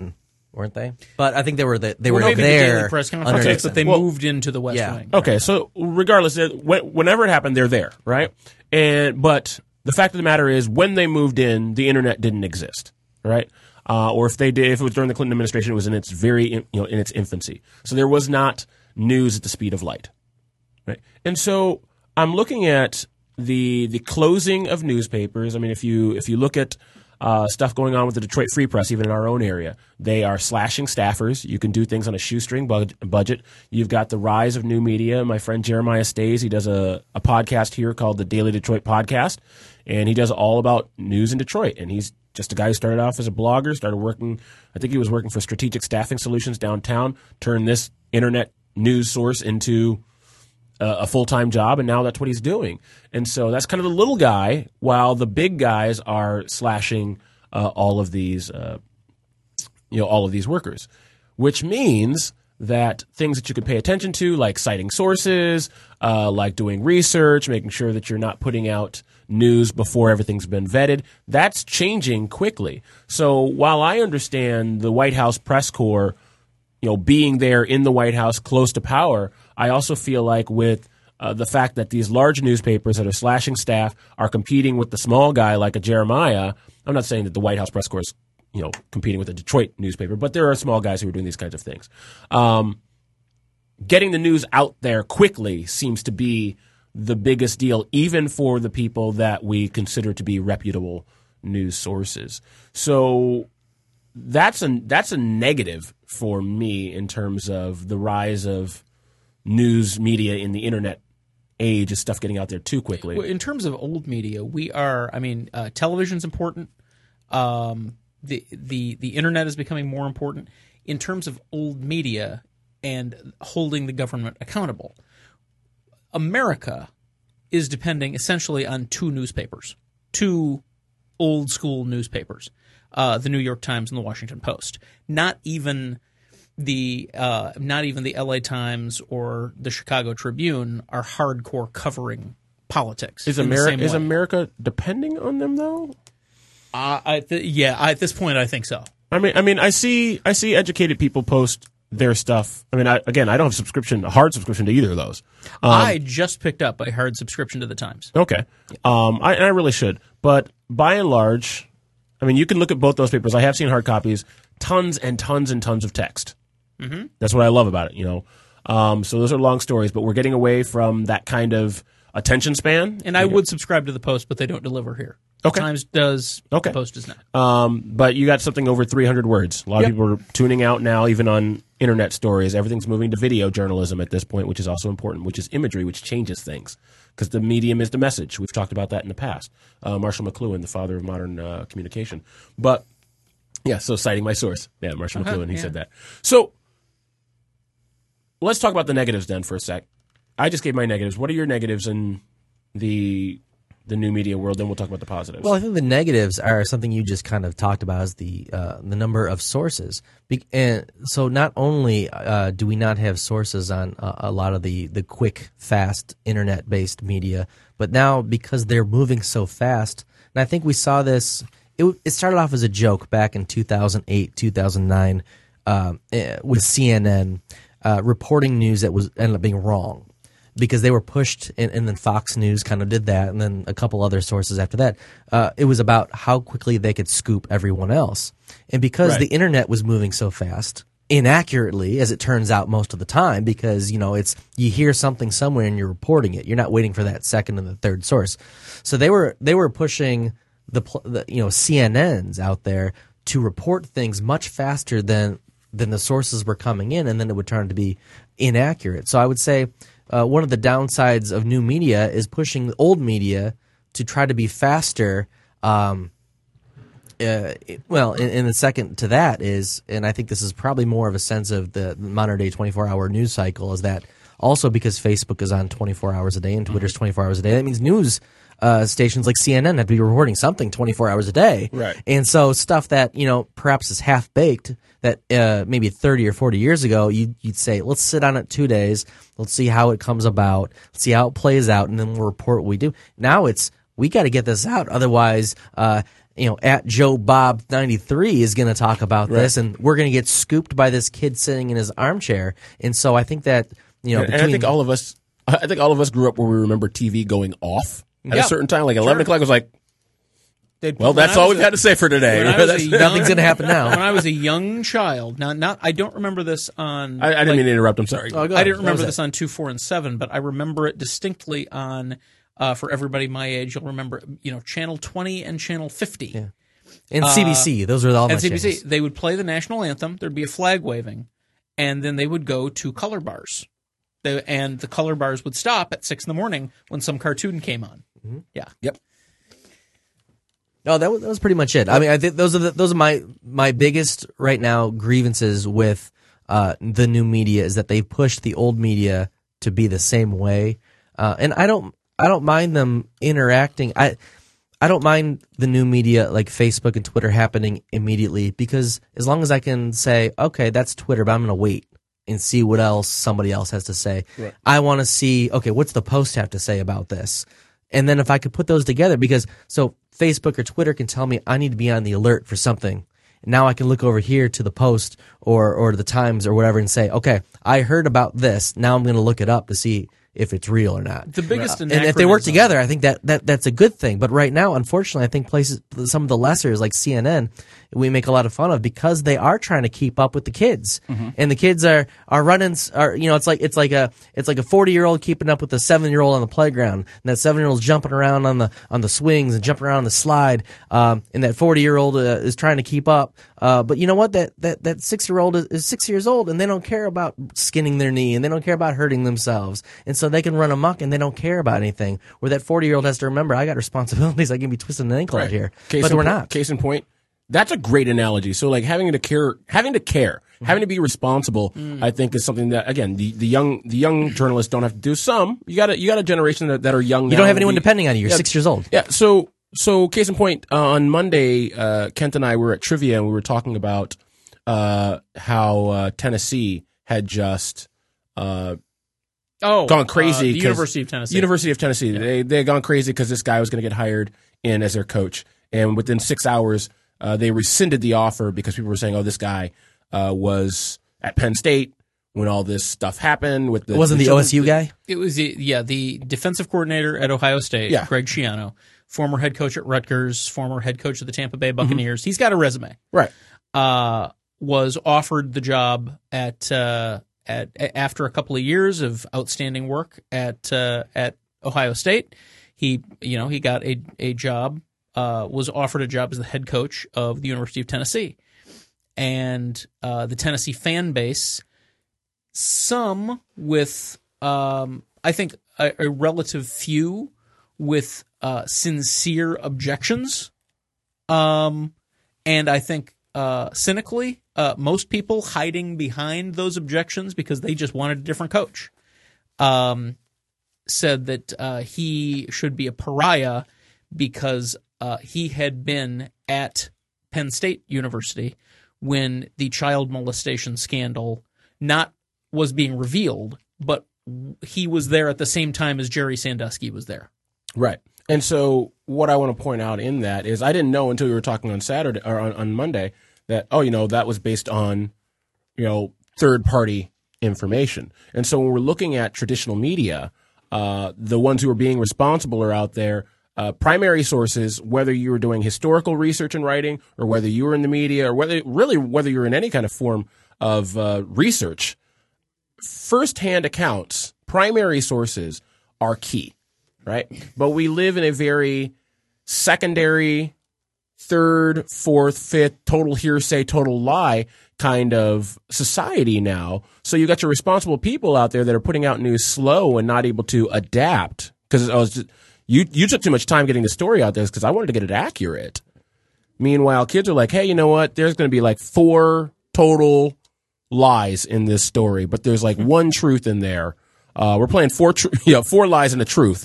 weren't they? But I think they were Maybe there. the Daily Press conference, under but they Nixon. moved into the West Wing. Okay, so regardless, whenever it happened, they're there, right? But the fact of the matter is, when they moved in, the internet didn't exist, right? Or if they did, if it was during the Clinton administration, it was in its in its infancy. So there was not news at the speed of light, right? And so I'm looking at the closing of newspapers. I mean, if you look at stuff going on with the Detroit Free Press, even in our own area, they are slashing staffers. You can do things on a shoestring budget. You've got the rise of new media. My friend Jeremiah Stays, he does a podcast here called the Daily Detroit Podcast, and he does all about news in Detroit. And he's just a guy who started off as a blogger, started working, I think he was working for Strategic Staffing Solutions downtown, turned this internet news source into a full-time job, and now that's what he's doing. And so that's kind of the little guy, while the big guys are slashing all of these workers, which means that things that you could pay attention to, like citing sources, like doing research, making sure that you're not putting out news before everything's been vetted, that's changing quickly. So while I understand the White House press corps, being there in the White House close to power, I also feel like with the fact that these large newspapers that are slashing staff are competing with the small guy like a Jeremiah. I'm not saying that the White House press corps is, competing with a Detroit newspaper, but there are small guys who are doing these kinds of things. Getting the news out there quickly seems to be the biggest deal, even for the people that we consider to be reputable news sources. So that's a negative for me in terms of the rise of news media in the internet age, is stuff getting out there too quickly. In terms of old media, television's important. The internet is becoming more important. In terms of old media and holding the government accountable, America is depending essentially on two old school newspapers, the New York Times and the Washington Post. Not even the LA Times or the Chicago Tribune are hardcore covering politics. Is America depending on them though? At this point, I think so. I mean, I see educated people post their stuff. I mean, I don't have a hard subscription to either of those. I just picked up a hard subscription to the Times. Okay. I really should. But by and large, I mean, you can look at both those papers. I have seen hard copies, tons and tons and tons of text. Mm-hmm. That's what I love about it, So those are long stories, but we're getting away from that kind of attention span. And I would subscribe to the Post, but they don't deliver here. Okay. The Times does. Okay. The Post does not. But you got something over 300 words. A lot of people are tuning out now, even on internet stories. Everything's moving to video journalism at this point, which is also important, which is imagery, which changes things. Because the medium is the message. We've talked about that in the past. Marshall McLuhan, the father of modern communication. But, so citing my source. Yeah, Marshall McLuhan, he said that. So let's talk about the negatives then for a sec. I just gave my negatives. What are your negatives in the new media world? Then we'll talk about the positives. Well, I think the negatives are something you just kind of talked about, as the number of sources. And so not only do we not have sources on a lot of the quick, fast, internet-based media, but now because they're moving so fast, and I think we saw this, it started off as a joke back in 2008, 2009 with CNN reporting news that ended up being wrong, because they were pushed, and then Fox News kind of did that, and then a couple other sources after that. It was about how quickly they could scoop everyone else. And because the internet was moving so fast, inaccurately, as it turns out most of the time, because, you hear something somewhere and you're reporting it. You're not waiting for that second and the third source. So they were pushing the CNNs out there to report things much faster than the sources were coming in, and then it would turn to be inaccurate. So I would say one of the downsides of new media is pushing the old media to try to be faster. And the second to that is, and I think this is probably more of a sense of the modern day 24-hour news cycle, is that also because Facebook is on 24 hours a day and Twitter's 24 hours a day, that means news stations like CNN have to be reporting something 24 hours a day. Right. And so stuff that, perhaps is half-baked, that maybe 30 or 40 years ago, you'd say, let's sit on it 2 days, let's see how it comes about, let's see how it plays out, and then we'll report what we do. Now it's, we got to get this out, otherwise at Joe Bob 93 is going to talk about this, and we're going to get scooped by this kid sitting in his armchair. And so I think that and I think all of us grew up where we remember TV going off at a certain time, like 11 o'clock was like. Well, that's all we've had to say for today. Nothing's going to happen now. When I was a young child, now I don't remember this on. I didn't mean to interrupt. I'm sorry. I didn't remember this on 2, 4, and 7, but I remember it distinctly on. For everybody my age, you'll remember, Channel 20 and Channel 50. Yeah. And CBC, those are all my CBC, channels. they would play the national anthem. There'd be a flag waving, and then they would go to color bars, and the color bars would stop at 6 a.m. when some cartoon came on. Mm-hmm. Yeah. Yep. No, that was pretty much it. I mean, I think those are my biggest right now grievances with the new media is that they've pushed the old media to be the same way, and I don't mind them interacting. I don't mind the new media like Facebook and Twitter happening immediately, because as long as I can say, okay, that's Twitter, but I'm going to wait and see what else somebody else has to say. Right. I want to see, okay, what's the Post have to say about this? And then if I could put those together, because so Facebook or Twitter can tell me I need to be on the alert for something. Now I can look over here to the Post or the Times or whatever and say, okay, I heard about this. Now I'm going to look it up to see if it's real or not. The biggest and if they work together, I think that's a good thing. But right now, unfortunately, I think some of the lessers like CNN, we make a lot of fun of because they are trying to keep up with the kids, and the kids are running. It's like a 40-year-old keeping up with a 7-year-old on the playground, and that 7-year-old's jumping around on the swings and jumping around on the slide, and that 40-year-old is trying to keep up. But you know what? That 6-year-old is 6 years old, and they don't care about skinning their knee, and they don't care about hurting themselves, and so they can run amok and they don't care about anything. Where that 40-year-old has to remember, I got responsibilities. I can be twisting an ankle out here, but we're not. Case in point, that's a great analogy. So like having to care, having to be responsible, I think is something that again the young journalists don't have to do. You got a generation that are young. You don't have anyone depending on you. You're 6 years old. Yeah. So case in point, on Monday, Kent and I were at trivia and we were talking about how Tennessee had just gone crazy. The University of Tennessee. University of Tennessee. Yeah. They had gone crazy because this guy was going to get hired in as their coach, and within 6 hours, they rescinded the offer because people were saying, "Oh, this guy was at Penn State when all this stuff happened." With the wasn't the OSU guy? It was the defensive coordinator at Ohio State, Greg Schiano, former head coach at Rutgers, former head coach of the Tampa Bay Buccaneers. He's got a resume, right? Was offered the job at after a couple of years of outstanding work at Ohio State. He got a job. Was offered a job as the head coach of the University of Tennessee, and the Tennessee fan base, some with I think a relative few with sincere objections, and I think cynically most people hiding behind those objections because they just wanted a different coach, said that he should be a pariah because he had been at Penn State University when the child molestation scandal not was being revealed, but he was there at the same time as Jerry Sandusky was there. Right. And so what I want to point out in that is I didn't know until we were talking on Saturday or on Monday that, that was based on, third-party information. And so when we're looking at traditional media, the ones who are being responsible are out there. Primary sources, whether you were doing historical research and writing or whether you were in the media or whether you're in any kind of form of research, first-hand accounts, primary sources are key, right? But we live in a very secondary, third, fourth, fifth, total hearsay, total lie kind of society now. So you got your responsible people out there that are putting out news slow and not able to adapt because you took too much time getting the story out there because I wanted to get it accurate. Meanwhile, kids are like, hey, you know what? There's going to be like 4 total lies in this story, but there's like one truth in there. We're playing 4 lies and a truth,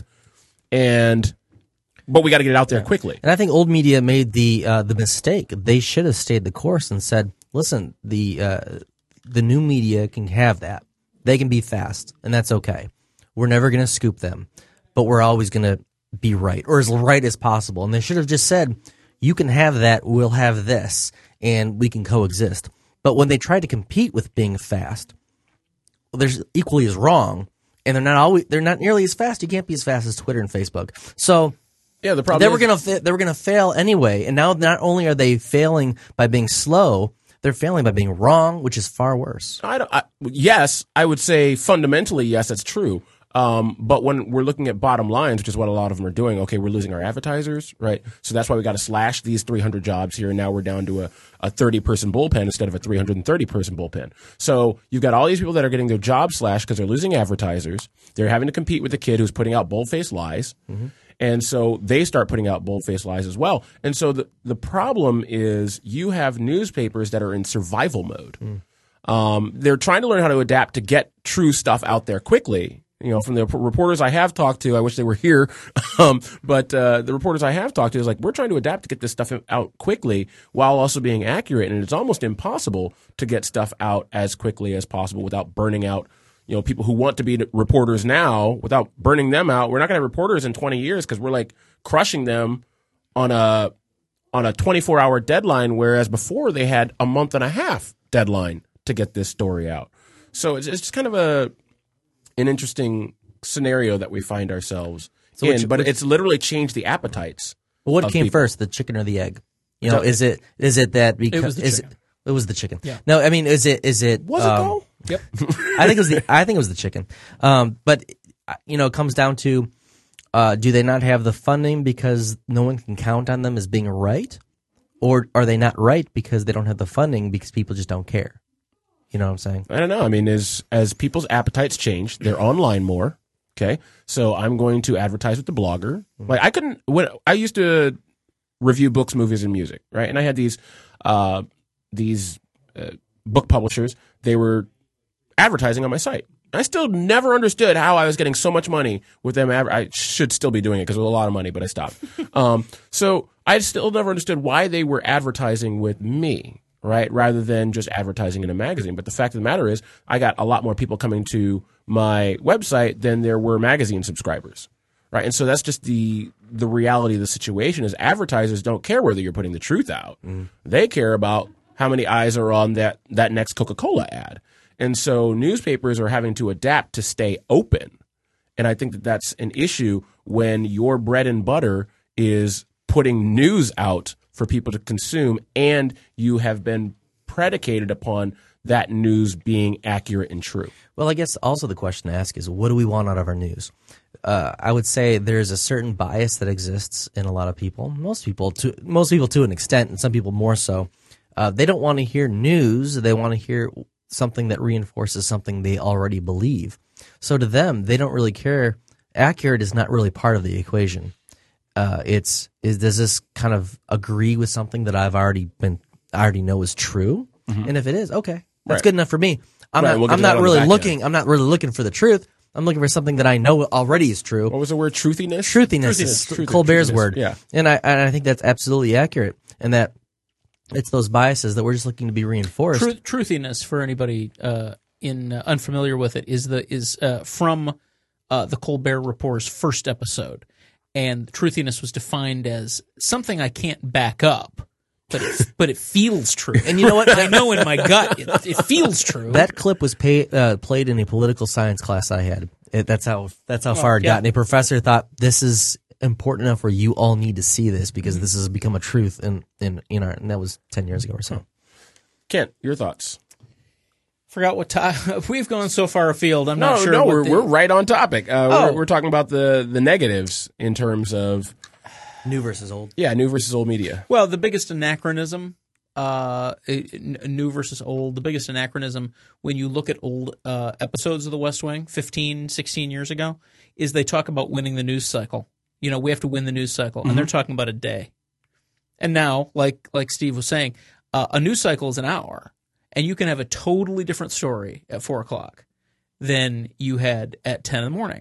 but we got to get it out there quickly. And I think old media made the mistake. They should have stayed the course and said, listen, the new media can have that. They can be fast, and that's okay. We're never going to scoop them, but we're always going to be right, or as right as possible. And they should have just said, you can have that, we'll have this, and we can coexist. But when they try to compete with being fast, well, they're equally as wrong, and they're not nearly as fast. You can't be as fast as Twitter and Facebook. So Yeah, the problem they were gonna fail anyway, and now not only are they failing by being slow, they're failing by being wrong, which is far worse. Yes, I would say fundamentally, yes, that's true. But when we're looking at bottom lines, which is what a lot of them are doing, okay, we're losing our advertisers, right? So that's why we got to slash these 300 jobs here, and now we're down to a 30-person bullpen instead of a 330-person bullpen. So you've got all these people that are getting their jobs slashed because they're losing advertisers. They're having to compete with the kid who's putting out bold-faced lies. Mm-hmm. And so they start putting out bold-faced lies as well. And so the problem is you have newspapers that are in survival mode. They're trying to learn how to adapt to get true stuff out there quickly. You know, from the reporters I have talked to, I wish they were here, but the reporters I have talked to is like, we're trying to adapt to get this stuff out quickly while also being accurate. And it's almost impossible to get stuff out as quickly as possible without burning out, you know, people who want to be reporters now, without burning them out. We're not going to have reporters in 20 years because we're like crushing them on a 24-hour deadline, whereas before they had a month and a half deadline to get this story out. So it's just kind of an interesting scenario that we find ourselves in, but it's literally changed the appetites. Well, what came first, the chicken or the egg? You know, is it that because it was the chicken? Yeah. No, I mean, is it was it though? Yep. I think it was the chicken. But you know, it comes down to do they not have the funding because no one can count on them as being right, or are they not right because they don't have the funding because people just don't care? You know what I'm saying? I don't know. I mean, as people's appetites change, they're online more. Okay, so I'm going to advertise with the blogger. Like I used to review books, movies, and music, right? And I had these book publishers. They were advertising on my site. I still never understood how I was getting so much money with them. I should still be doing it because it was a lot of money, but I stopped. So I still never understood why they were advertising with me. Right, rather than just advertising in a magazine. But the fact of the matter is, I got a lot more people coming to my website than there were magazine subscribers. Right, and so that's just the reality of the situation. Is advertisers don't care whether you're putting the truth out; they care about how many eyes are on that next Coca-Cola ad. And so newspapers are having to adapt to stay open. And I think that that's an issue when your bread and butter is putting news out for people to consume, and you have been predicated upon that news being accurate and true. Well, I guess also the question to ask is, what do we want out of our news? I would say there's a certain bias that exists in a lot of people. Most people to an extent, and some people more so. They don't want to hear news. They want to hear something that reinforces something they already believe. So to them, they don't really care. Accurate is not really part of the equation. Does this kind of agree with something that I already know is true? Mm-hmm. And if it is, okay, that's good enough for me. I'm not really looking for the truth. I'm looking for something that I know already is true. What was the word? Truthiness? Truthiness is Colbert's word. Yeah. And I think that's absolutely accurate. And that it's those biases that we're just looking to be reinforced. Truthiness, for anybody unfamiliar with it, is from the Colbert Report's first episode. And truthiness was defined as something I can't back up, but it feels true. And you know what? I know in my gut it feels true. That clip was played in a political science class I had. That's how far it got. And a professor thought this is important enough where you all need to see this because this has become a truth and that was 10 years ago or so. Kent, your thoughts? Forgot what time. We've gone so far afield. I'm not sure. No, we're right on topic. We're talking about the negatives in terms of new versus old. Yeah, new versus old media. Well, the biggest anachronism, new versus old. The biggest anachronism when you look at old episodes of The West Wing, 15, 16 years ago, is they talk about winning the news cycle. You know, we have to win the news cycle, and they're talking about a day. And now, like Steve was saying, a news cycle is an hour. And you can have a totally different story at 4 o'clock than you had at 10 in the morning.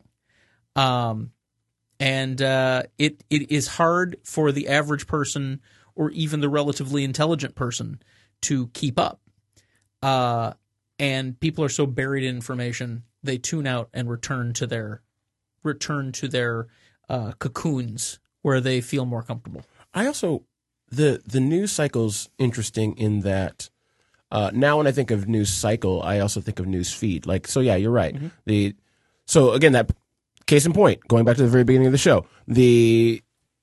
It is hard for the average person or even the relatively intelligent person to keep up. And people are so buried in information, they tune out and return to their cocoons where they feel more comfortable. I also the news cycle's interesting in that now when I think of news cycle, I also think of news feed. Like, so yeah, you're right. So again, that case in point, going back to the very beginning of the show, the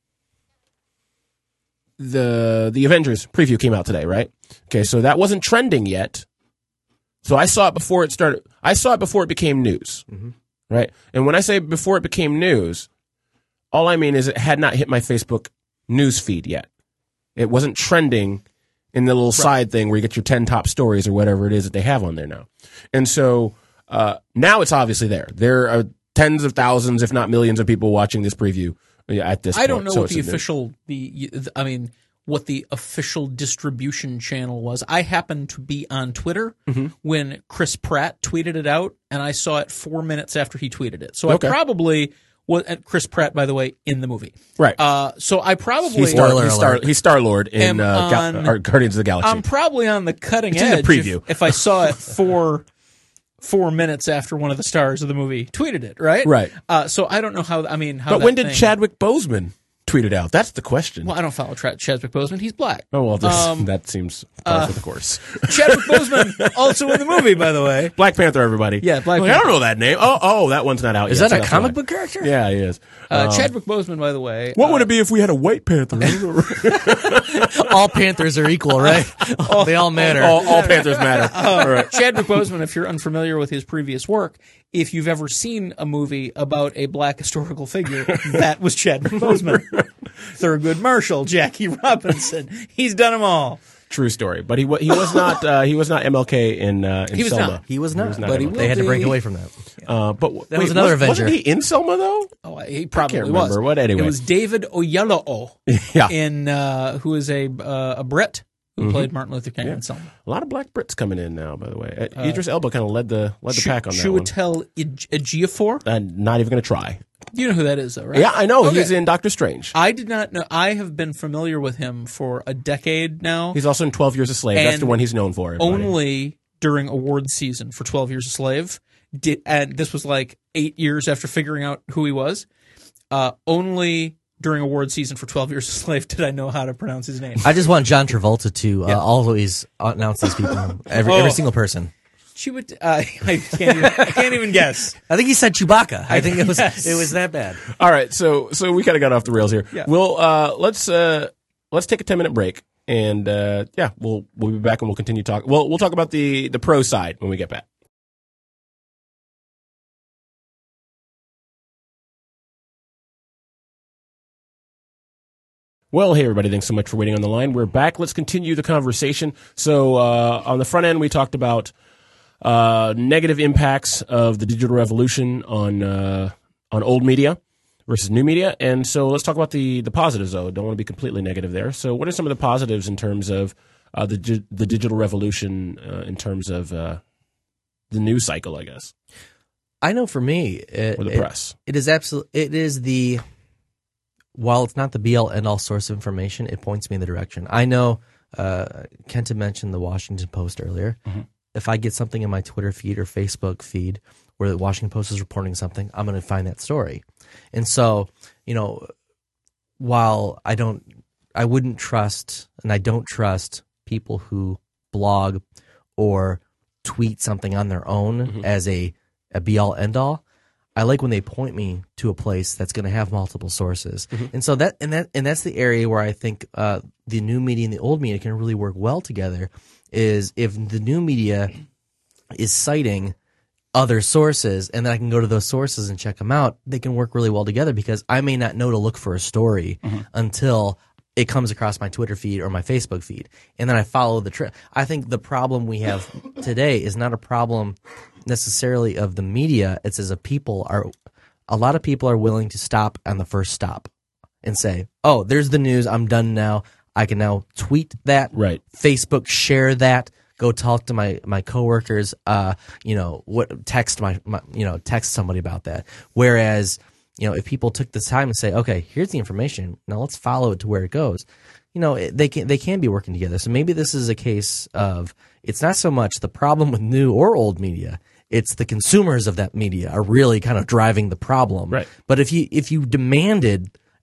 Avengers preview came out today, right? Okay, so that wasn't trending yet. So I saw it before it started. I saw it before it became news, right? And when I say before it became news, all I mean is it had not hit my Facebook news feed yet. It wasn't trending in the little side thing where you get your 10 top stories or whatever it is that they have on there now. And so now it's obviously there. There are tens of thousands, if not millions, of people watching this preview at this point. I don't know So what it's the official what the official distribution channel was. I happened to be on Twitter when Chris Pratt tweeted it out, and I saw it 4 minutes after he tweeted it. So Okay. I probably was Chris Pratt, by the way, in the movie. Right. So I probably He's Star-Lord in Guardians of the Galaxy. I'm probably on the cutting It's in the edge preview. if I saw it 4 minutes after one of the stars of the movie tweeted it, right? Right. So I don't know how. But But when did Chadwick Boseman tweet it out? That's the question. Well, I don't follow Chadwick Boseman. He's black. Oh, well, that seems par for the course. Chadwick Boseman also in the movie, by the way. Black Panther, everybody. Yeah, Black I Panther. don't know that name. Oh, that one's not out Is yet. that so a that's comic why. book character? Yeah, he is. Chadwick Boseman, by the way. What would it be if we had a white Panther? All Panthers are equal, right? They all matter. all Panthers matter. All right. Chadwick Boseman, if you're unfamiliar with his previous work, if you've ever seen a movie about a black historical figure, that was Chadwick Boseman. Thurgood Marshall, Jackie Robinson. He's done them all. True story. But he was not MLK in He was Selma. not. He was not, but he they had to will break be. away from that. But That was another Avenger. Wasn't he in Selma though? Oh, he probably can't was. remember. What, anyway. It was David Oyelowo, Yeah. who is a Brit who played Martin Luther King in Selma. A lot of black Brits coming in now, by the way. Idris Elba kind of led the pack on that one. Chiwetel Ejiofor. Not even going to try. You know who that is, though, right? Yeah, I know. Okay. He's in Doctor Strange. I did not know. I have been familiar with him for a decade now. He's also in 12 Years a Slave. That's And the one he's known for. everybody. Only during awards season for 12 Years a Slave. And this was like 8 years after figuring out who he was. Only during awards season for 12 Years a Slave did I know how to pronounce his name. I just want John Travolta to always announce these people, every single person. I can't even guess. I think he said Chewbacca. I think it was that bad. All right, so we kind of got off the rails here. Yeah. We'll let's take a 10-minute break, and we'll be back and we'll continue talking. We'll talk about the pro side when we get back. Well, hey, everybody. Thanks so much for waiting on the line. We're back. Let's continue the conversation. So on the front end, we talked about negative impacts of the digital revolution on old media versus new media. And so let's talk about the positives, though. Don't want to be completely negative there. So what are some of the positives in terms of the digital revolution in terms of the news cycle, I guess? I know for me, Or the press. it is the, while it's not the be all end all source of information, it points me in the direction. I know Kenta mentioned the Washington Post earlier. If I get something in my Twitter feed or Facebook feed where the Washington Post is reporting something, I'm going to find that story. And so, while I wouldn't trust, and I don't trust people who blog or tweet something on their own as a be all end all, I like when they point me to a place that's going to have multiple sources. And so that's the area where I think the new media and the old media can really work well together, is if the new media is citing other sources and then I can go to those sources and check them out, they can work really well together, because I may not know to look for a story until it comes across my Twitter feed or my Facebook feed, and then I follow the trend. I think the problem we have today is not a problem necessarily of the media. It's as a lot of people are willing to stop on the first stop and say, oh, there's the news, I'm done now. I can now tweet that, Right. Facebook share that, go talk to my coworkers, text text somebody about that. Whereas, if people took the time to say, okay, here's the information, now let's follow it to where it goes, they can be working together. So maybe this is a case of, it's not so much the problem with new or old media, it's the consumers of that media are really kind of driving the problem. Right. But if you demanded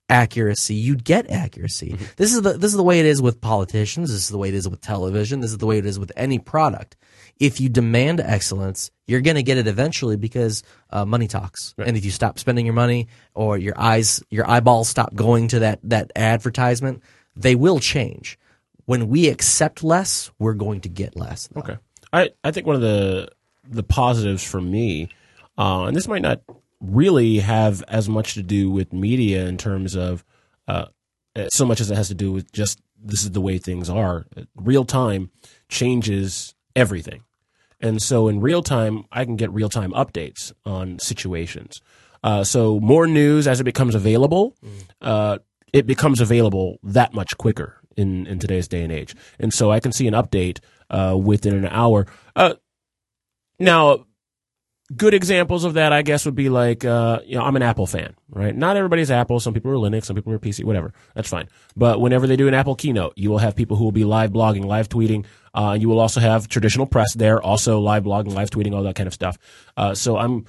accuracy, you'd get accuracy. This is the way it is with politicians. This is the way it is with television. This is the way it is with any product. If you demand excellence, you're going to get it eventually because money talks. Right. And if you stop spending your money or your eyeballs stop going to that advertisement, they will change. When we accept less, we're going to get less. Though. Okay. I think one of the positives for me, and this might not really have as much to do with media in terms of so much as it has to do with just this is the way things are. Real time changes everything. And so in real time, I can get real time updates on situations. So more news as it becomes available, it becomes available that much quicker in today's day and age. And so I can see an update within an hour. Now, good examples of that, I guess, would be like, I'm an Apple fan, right? Not everybody's Apple. Some people are Linux, some people are PC, whatever. That's fine. But whenever they do an Apple keynote, you will have people who will be live blogging, live tweeting. You will also have traditional press there, also live blogging, live tweeting, all that kind of stuff. So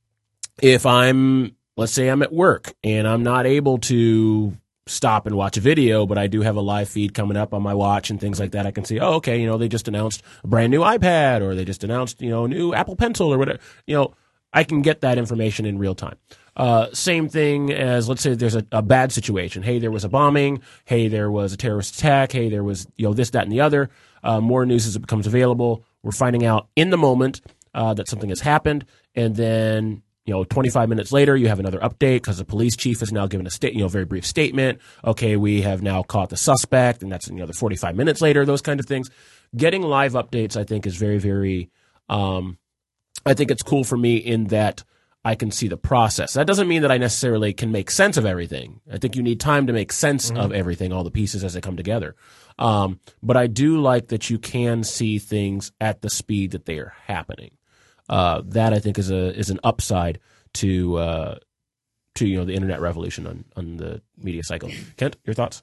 let's say I'm at work and I'm not able to stop and watch a video, but I do have a live feed coming up on my watch and things like that. I can see, okay, they just announced a brand new iPad, or they just announced, a new Apple Pencil or whatever. I can get that information in real time. Same thing as, let's say there's a bad situation. Hey, there was a bombing. Hey, there was a terrorist attack. Hey, there was, this, that, and the other. More news as it becomes available. We're finding out in the moment that something has happened, and then 25 minutes later, you have another update because the police chief has now given a very brief statement. Okay, we have now caught the suspect, and that's another 45 minutes later, those kind of things. Getting live updates, I think, is very, very, I think it's cool for me in that I can see the process. That doesn't mean that I necessarily can make sense of everything. I think you need time to make sense of everything, all the pieces as they come together. But I do like that you can see things at the speed that they are happening. That I think is an upside to the internet revolution on the media cycle. Kent, your thoughts?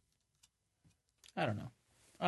I don't know.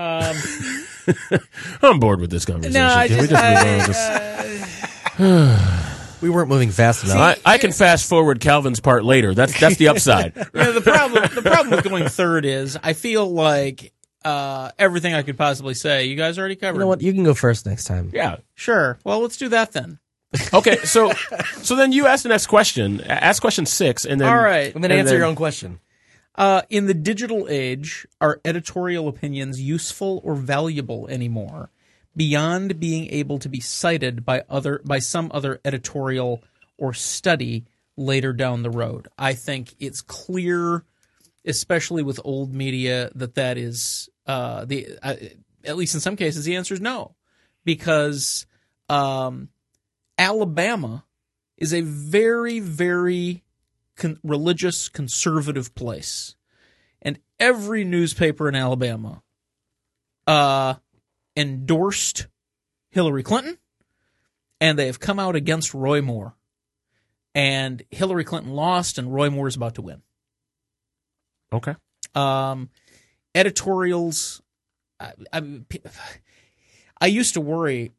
I'm bored with this conversation. No, Can we just move on? We weren't moving fast enough. I can fast forward Calvin's part later. That's the upside. The problem with going third is I feel like everything I could possibly say, you guys already covered. You know what? You can go first next time. Yeah. Sure. Well, let's do that then. Okay, so then you ask the next question. Ask question 6, and then all right, and then answer your own question. In the digital age, are editorial opinions useful or valuable anymore, beyond being able to be cited by some other editorial or study later down the road? I think it's clear, especially with old media, that is at least in some cases the answer is no, because Alabama is a very, very religious, conservative place. And every newspaper in Alabama endorsed Hillary Clinton, and they have come out against Roy Moore. And Hillary Clinton lost, and Roy Moore is about to win. Okay. Editorials, I used to worry...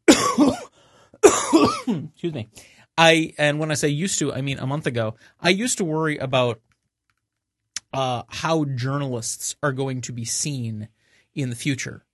Excuse me. And when I say used to, I mean a month ago. I used to worry about how journalists are going to be seen in the future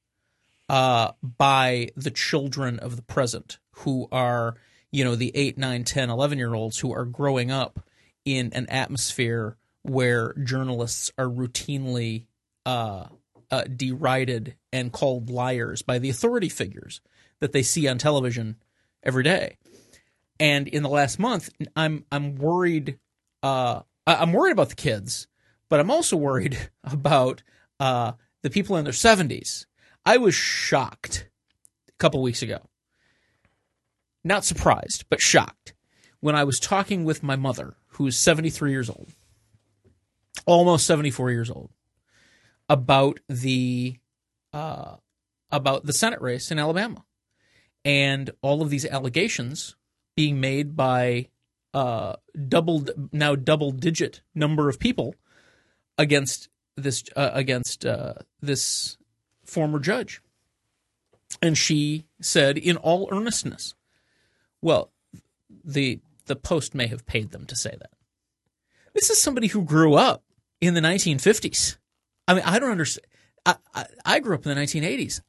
by the children of the present, who are, the 8, 9, 10, 11-year-olds who are growing up in an atmosphere where journalists are routinely derided and called liars by the authority figures that they see on television every day. And in the last month, I'm worried. I'm worried about the kids, but I'm also worried about the people in their 70s. I was shocked a couple weeks ago. Not surprised, but shocked when I was talking with my mother, who's 73 years old, almost 74 years old, about the Senate race in Alabama. And all of these allegations being made by double-digit number of people against this former judge, and she said, in all earnestness, "Well, the Post may have paid them to say that." This is somebody who grew up in the 1950s. I mean, I don't understand. I grew up in the 1980s.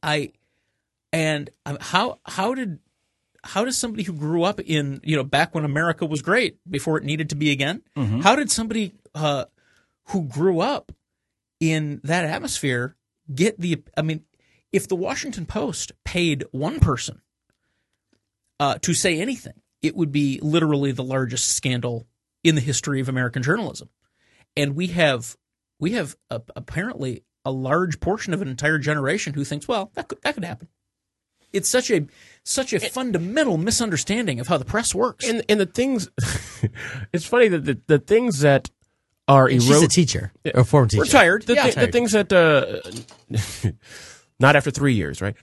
How does somebody who grew up in, back when America was great, before it needed to be again, how did somebody who grew up in that atmosphere get if the Washington Post paid one person to say anything, it would be literally the largest scandal in the history of American journalism. And we have apparently a large portion of an entire generation who thinks, well, that could happen. It's such a fundamental misunderstanding of how the press works. And the things, it's funny that the things that are She's a teacher, or a former teacher. Retired. The things that, not after 3 years, right?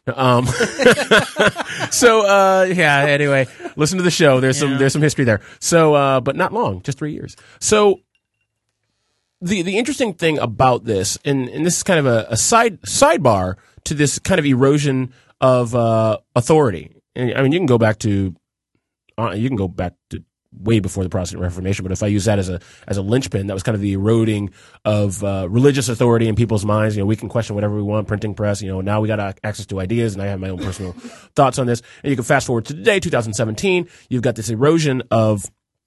Anyway, listen to the show. There's some history there. So, but not long, just 3 years. So, the interesting thing about this, and this is kind of a sidebar to this kind of erosion of authority. And, I mean, you can go back to way before the Protestant Reformation, but if I use that as a linchpin, that was kind of the eroding of religious authority in people's minds. We can question whatever we want, printing press. Now we got access to ideas, and I have my own personal thoughts on this. And you can fast forward to today, 2017. You've got this erosion of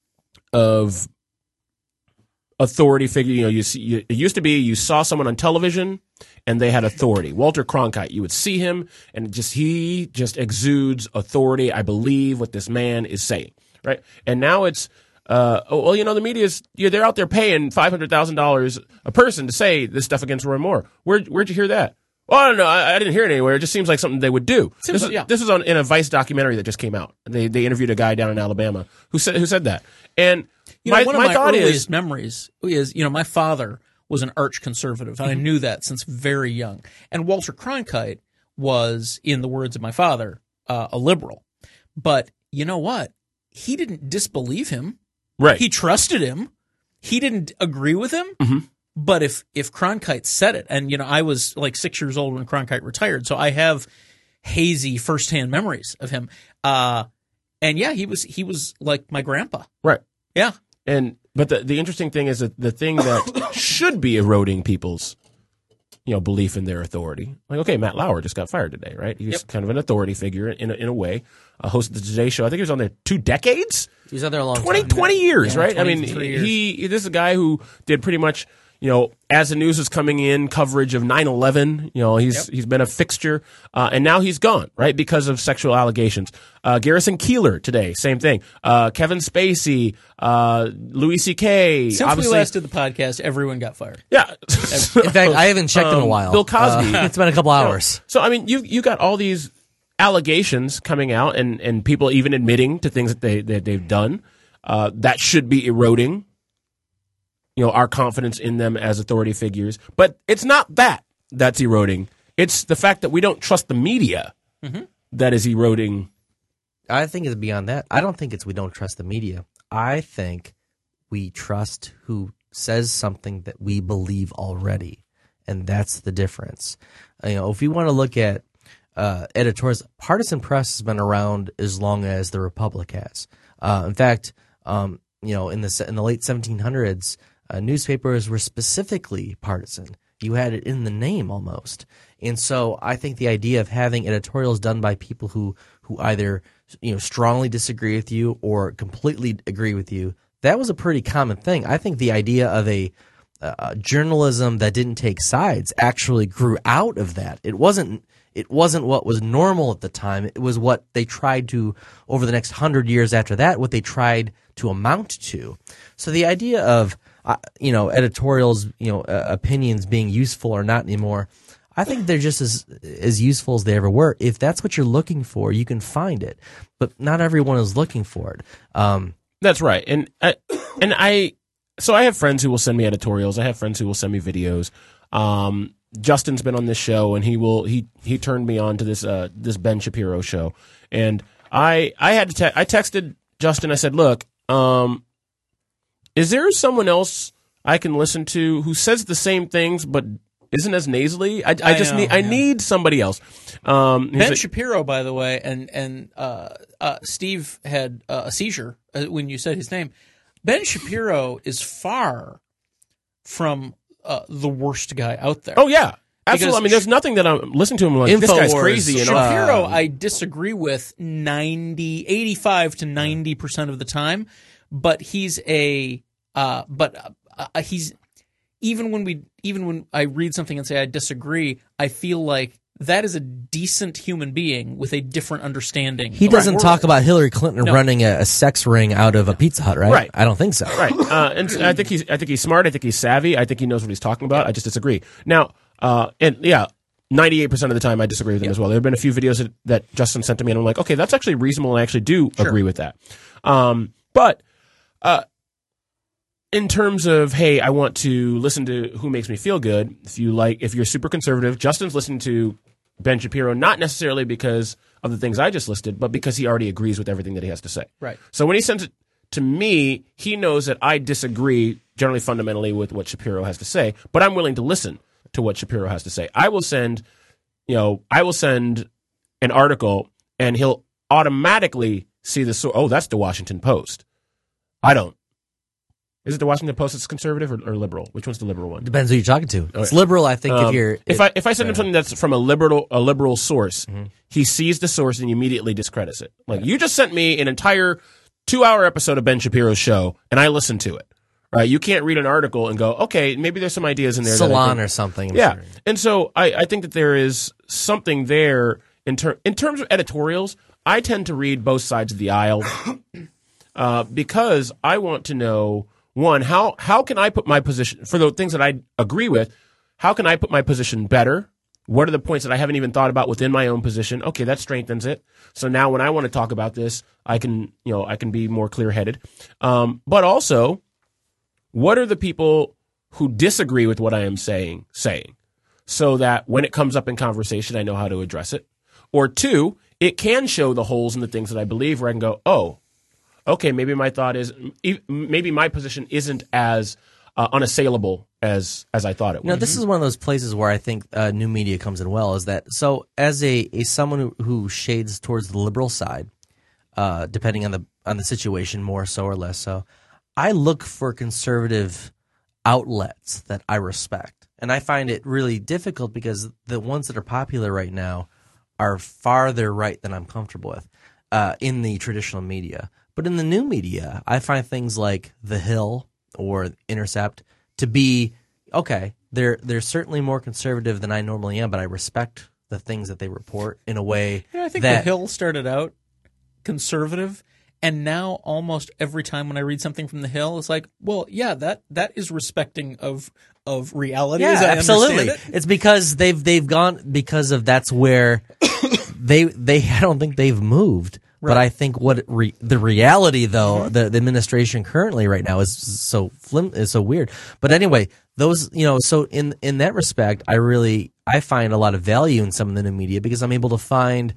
authority figure. It used to be you saw someone on television and they had authority. Walter Cronkite, you would see him and he just exudes authority. I believe what this man is saying, right? And now it's, the media's, they're out there paying $500,000 a person to say this stuff against Roy Moore. Where'd you hear that? Oh, I don't know. I didn't hear it anywhere. It just seems like something they would do. This is in a Vice documentary that just came out. They interviewed a guy down in Alabama who said that. And one of my earliest memories is, my father was an arch conservative, and I knew that since very young. And Walter Cronkite was, in the words of my father, a liberal. But you know what? He didn't disbelieve him. Right. He trusted him. He didn't agree with him. Mm-hmm. But if Cronkite said it, and I was like 6 years old when Cronkite retired, so I have hazy firsthand memories of him. He was like my grandpa. Right. Yeah. But the interesting thing is that the thing that should be eroding people's belief in their authority. Like, okay, Matt Lauer just got fired today, right? He was kind of an authority figure in a way. Hosted the Today Show. I think he was on there 2 decades. He's on there a long 20 years, right? I mean, years. This is a guy who did pretty much, as the news was coming in, coverage of 9/11. He's been a fixture, and now he's gone, right, because of sexual allegations. Garrison Keillor today, same thing. Kevin Spacey, Louis C.K. Since we last did the podcast, everyone got fired. Yeah. In fact, I haven't checked in a while. Bill Cosby. It's been a couple hours. So I mean, you got all these allegations coming out, and people even admitting to things that they've done. That should be eroding, our confidence in them as authority figures. But it's not that's eroding. It's the fact that we don't trust the media that is eroding. I think it's beyond that. I don't think it's we don't trust the media. I think we trust who says something that we believe already, and that's the difference. If we want to look at editorials, partisan press has been around as long as the Republic has. In fact, in the late 1700s, newspapers were specifically partisan. You had it in the name almost. And so I think the idea of having editorials done by people who either strongly disagree with you or completely agree with you, that was a pretty common thing. I think the idea of a journalism that didn't take sides actually grew out of that. It wasn't what was normal at the time. It was what they tried to, over the next 100 years after that, what they tried to amount to. So the idea of editorials, opinions being useful or not anymore, I think they're just as useful as they ever were. If that's what you're looking for, you can find it. But not everyone is looking for it. That's right. So I have friends who will send me editorials. I have friends who will send me videos. Justin's been on this show, and he turned me on to this Ben Shapiro show. And I texted Justin. I said, look, is there someone else I can listen to who says the same things but isn't as nasally? I need somebody else. Ben Shapiro, by the way, and Steve had a seizure when you said his name. Ben Shapiro is far from the worst guy out there. Oh yeah, absolutely. Because I mean, there's nothing that I'm listening to him like this guy's InfoWars, crazy. And Shapiro, I disagree with 85 to 90% of the time, but he's he's even when I read something and say I disagree, I feel like that is a decent human being with a different understanding. He doesn't talk about Hillary Clinton running a sex ring out of a Pizza Hut, right? Right. I don't think so. Right. And I think he's smart. I think he's savvy. I think he knows what he's talking about. I just disagree. Now, 98% of the time I disagree with him as well. There have been a few videos that Justin sent to me, and I'm like, okay, that's actually reasonable, and I actually do agree with that. But in terms of, hey, I want to listen to who makes me feel good, if you're super conservative, Justin's listening to Ben Shapiro, not necessarily because of the things I just listed, but because he already agrees with everything that he has to say. Right. So when he sends it to me, he knows that I disagree generally fundamentally with what Shapiro has to say, but I'm willing to listen to what Shapiro has to say. I will send an article and he'll automatically see the source. Oh, that's the Washington Post. I don't. Is it the Washington Post that's conservative or liberal? Which one's the liberal one? Depends who you're talking to. It's liberal, I think. If I send him something that's from a liberal source, he sees the source and he immediately discredits it. Like, you just sent me an entire 2-hour episode of Ben Shapiro's show, and I listened to it. Right? You can't read an article and go, okay, maybe there's some ideas in there. Salon or something. Yeah. Sure. And so I think that there is something there in terms of editorials. I tend to read both sides of the aisle because I want to know, one, how can I put my position, for the things that I agree with, how can I put my position better? What are the points that I haven't even thought about within my own position? Okay, that strengthens it. So now when I want to talk about this, I can be more clear-headed. But also, what are the people who disagree with what I am saying, so that when it comes up in conversation, I know how to address it? Or two, it can show the holes in the things that I believe where I can go, oh, okay, maybe my position isn't as unassailable as I thought it was. Now, this is one of those places where I think new media comes in well. Is that so? As someone who shades towards the liberal side, depending on the situation, more so or less so, I look for conservative outlets that I respect, and I find it really difficult because the ones that are popular right now are farther right than I'm comfortable with in the traditional media. But in the new media, I find things like The Hill or Intercept to be, okay, they're certainly more conservative than I normally am, but I respect the things that they report in a way I think that The Hill started out conservative, and now almost every time when I read something from The Hill, it's like, well, yeah, that is respecting of reality. Yeah, as I absolutely. understand it. It's because they've gone because of that's where they I don't think they've moved. Right. But I think the reality, though, the administration currently right now is so weird. But anyway, those so in that respect, I find a lot of value in some of the new media because I'm able to find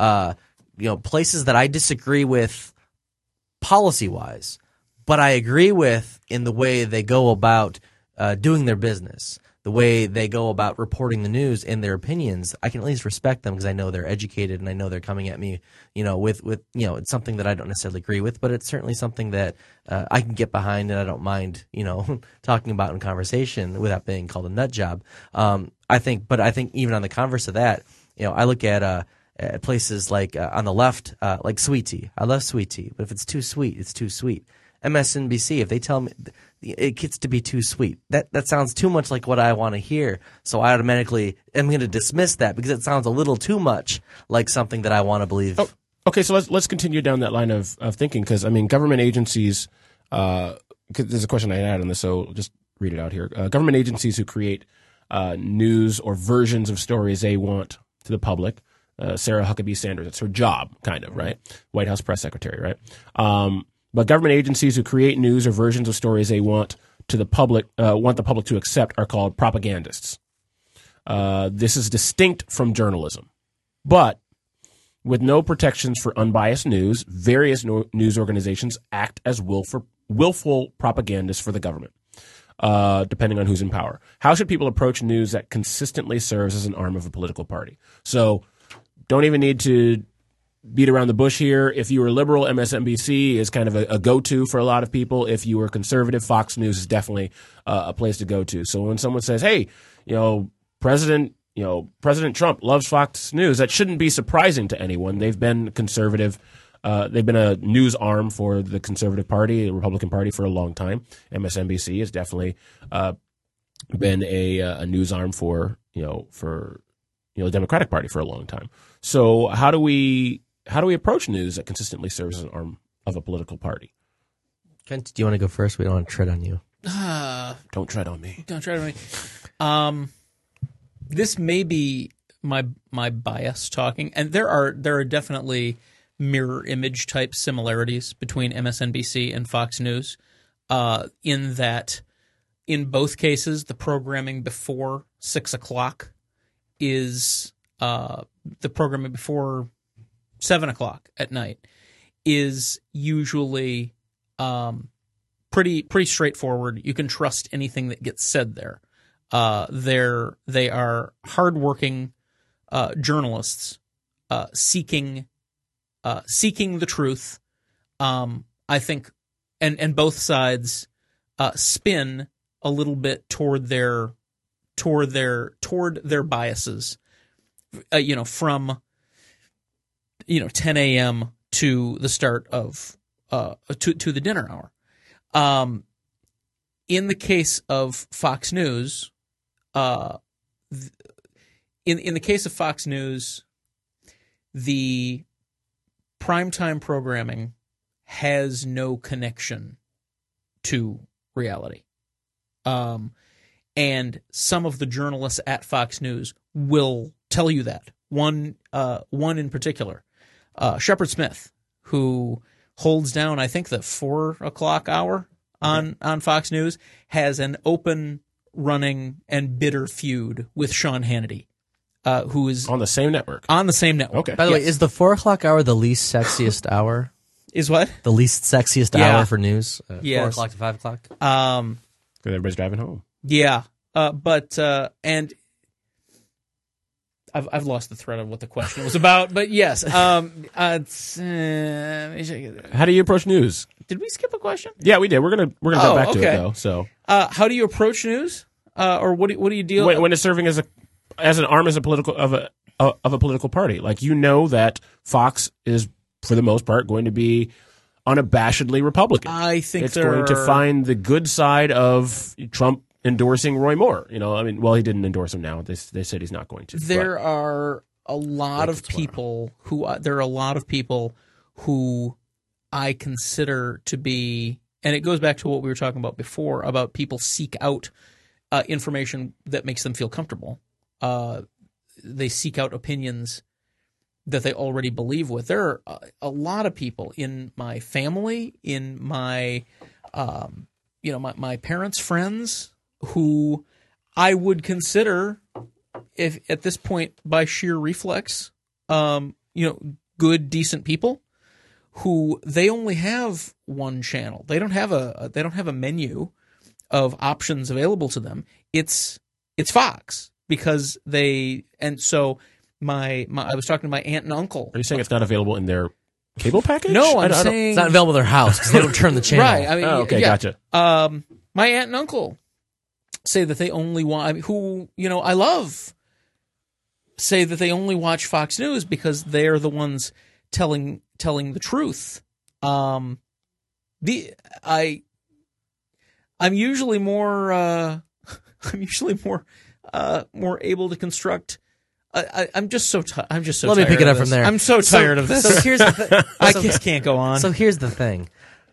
places that I disagree with policy wise, but I agree with in the way they go about doing their business. The way they go about reporting the news and their opinions, I can at least respect them because I know they're educated and I know they're coming at me, with it's something that I don't necessarily agree with, but it's certainly something that I can get behind and I don't mind, talking about in conversation without being called a nut job. I think even on the converse of that, I look at places like on the left, like sweet tea. I love sweet tea, but if it's too sweet, it's too sweet. MSNBC, if they tell me it gets to be too sweet, that sounds too much like what I want to hear. So I automatically am going to dismiss that because it sounds a little too much like something that I want to believe. Oh, okay, so let's continue down that line of thinking because I mean government agencies. There's a question I had on this, so I'll just read it out here. Government agencies who create news or versions of stories they want to the public. Sarah Huckabee Sanders, it's her job, kind of, right? White House press secretary, right? But government agencies who create news or versions of stories they want the public to accept are called propagandists. This is distinct from journalism, but with no protections for unbiased news, various news organizations act as willful propagandists for the government, depending on who's in power. How should people approach news that consistently serves as an arm of a political party? So don't even need to beat around the bush here. If you were liberal, MSNBC is kind of a go-to for a lot of people. If you were conservative, Fox News is definitely a place to go to. So when someone says, "Hey, President Trump loves Fox News," that shouldn't be surprising to anyone. They've been conservative. They've been a news arm for the Conservative Party, the Republican Party, for a long time. MSNBC has definitely been a news arm for the Democratic Party for a long time. So how do we approach news that consistently serves as an arm of a political party? Kent, do you want to go first? We don't want to tread on you. Don't tread on me. Don't tread on me. This may be my bias talking, and there are definitely mirror image type similarities between MSNBC and Fox News, in that in both cases the programming before 6 o'clock is the programming before 7 o'clock at night is usually pretty straightforward. You can trust anything that gets said there. They are hardworking journalists seeking the truth. I think, and both sides spin a little bit toward their biases. From 10 a.m. to the start of to the dinner hour. In the case of Fox News, in the case of Fox News, the primetime programming has no connection to reality. And some of the journalists at Fox News will tell you that. One in particular, Shepard Smith, who holds down, I think, the 4 o'clock hour on Fox News, has an open, running, and bitter feud with Sean Hannity, who is on the same network. Okay. By the way, is the 4 o'clock hour the least sexiest hour? Is what? The least sexiest hour for news? 4 Yes. o'clock to 5 o'clock? Because everybody's driving home. Yeah. And I've lost the thread of what the question was about, but yes. How do you approach news? Did we skip a question? Yeah, we did. We're gonna go back to it though. So, how do you approach news, or what do you deal when it's serving as an arm of a political party? Like, that Fox is for the most part going to be unabashedly Republican. I think it's going to find the good side of Trump endorsing Roy Moore. He didn't endorse him now. They said he's not going to. There are a lot of people who I consider to be, and it goes back to what we were talking about before about people seek out information that makes them feel comfortable. They seek out opinions that they already believe with. There are a lot of people in my family, in my my parents' friends, who I would consider, if at this point by sheer reflex, good, decent people, who they only have one channel. They don't have a menu of options available to them. It's Fox, because I was talking to my aunt and uncle. Are you saying it's not available in their cable package? No, I'm saying it's not available in their house because they don't turn the channel. Right. I mean, okay, gotcha. My aunt and uncle say that they only watch, I love, say that they only watch Fox News because they're the ones telling the truth. I'm usually more able to construct. I'm just so tired. Let me pick it up from there. I'm so tired of this. So here's the thing. I just can't go on. So here's the thing.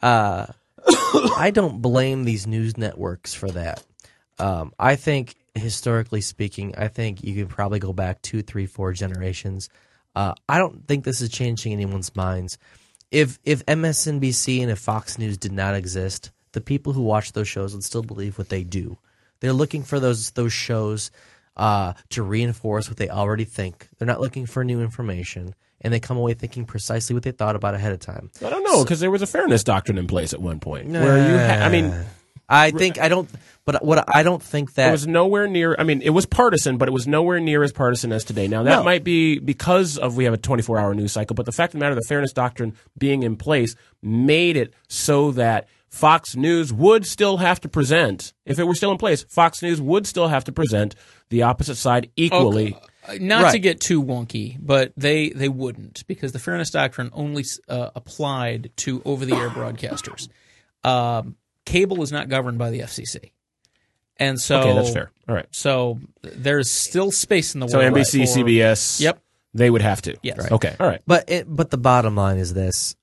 I don't blame these news networks for that. I think, historically speaking, you can probably go back 2, 3, 4 generations. I don't think this is changing anyone's minds. If MSNBC and if Fox News did not exist, the people who watch those shows would still believe what they do. They're looking for those shows to reinforce what they already think. They're not looking for new information, and they come away thinking precisely what they thought about ahead of time. I don't know, because there was a fairness doctrine in place at one point. Where I don't think that it was nowhere near. I mean, it was partisan, but it was nowhere near as partisan as today. Now that might be because we have a 24-hour news cycle, but the fact of the matter, the fairness doctrine being in place made it so that Fox News would still have to present, if it were still in place, Fox News would still have to present the opposite side equally. Okay. Not to get too wonky, but they wouldn't, because the fairness doctrine only applied to over-the-air broadcasters. Cable is not governed by the FCC. And so, okay, that's fair. All right. So there's still space in the So world. NBC, CBS, Yep. they would have to. Yes. Right. Okay. All right. But the bottom line is this: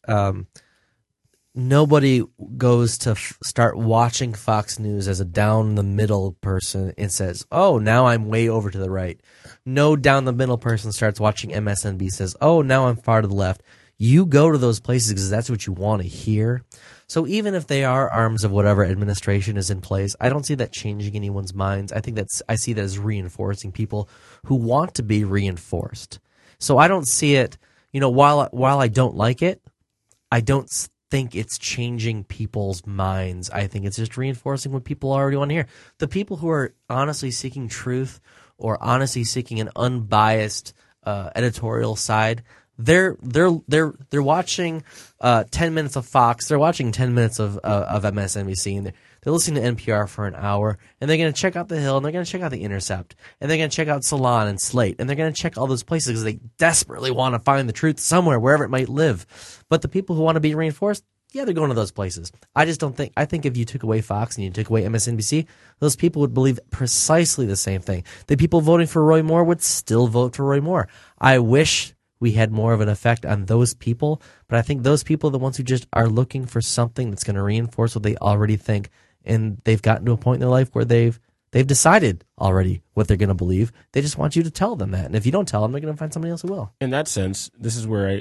nobody goes to start watching Fox News as a down the middle person and says, "Oh, now I'm way over to the right." No down the middle person starts watching MSNBC says, "Oh, now I'm far to the left." You go to those places because that's what you want to hear. So even if they are arms of whatever administration is in place, I don't see that changing anyone's minds. I see that as reinforcing people who want to be reinforced. So I don't see it, while I don't like it, I don't think it's changing people's minds. I think it's just reinforcing what people already want to hear. The people who are honestly seeking truth or honestly seeking an unbiased editorial side, they're watching 10 minutes of Fox, they're watching 10 minutes of MSNBC, and they're listening to NPR for an hour, and they're going to check out The Hill, and they're going to check out The Intercept, and they're going to check out Salon and Slate, and they're going to check all those places because they desperately want to find the truth somewhere, wherever it might live. But the people who want to be reinforced, yeah, they're going to those places. I think if you took away Fox and you took away MSNBC, those people would believe precisely the same thing. The people voting for Roy Moore would still vote for Roy Moore. I wish we had more of an effect on those people, but I think those people are the ones who just are looking for something that's going to reinforce what they already think, and they've gotten to a point in their life where they've decided already what they're going to believe. They just want you to tell them that, and if you don't tell them, they're going to find somebody else who will. In that sense, this is where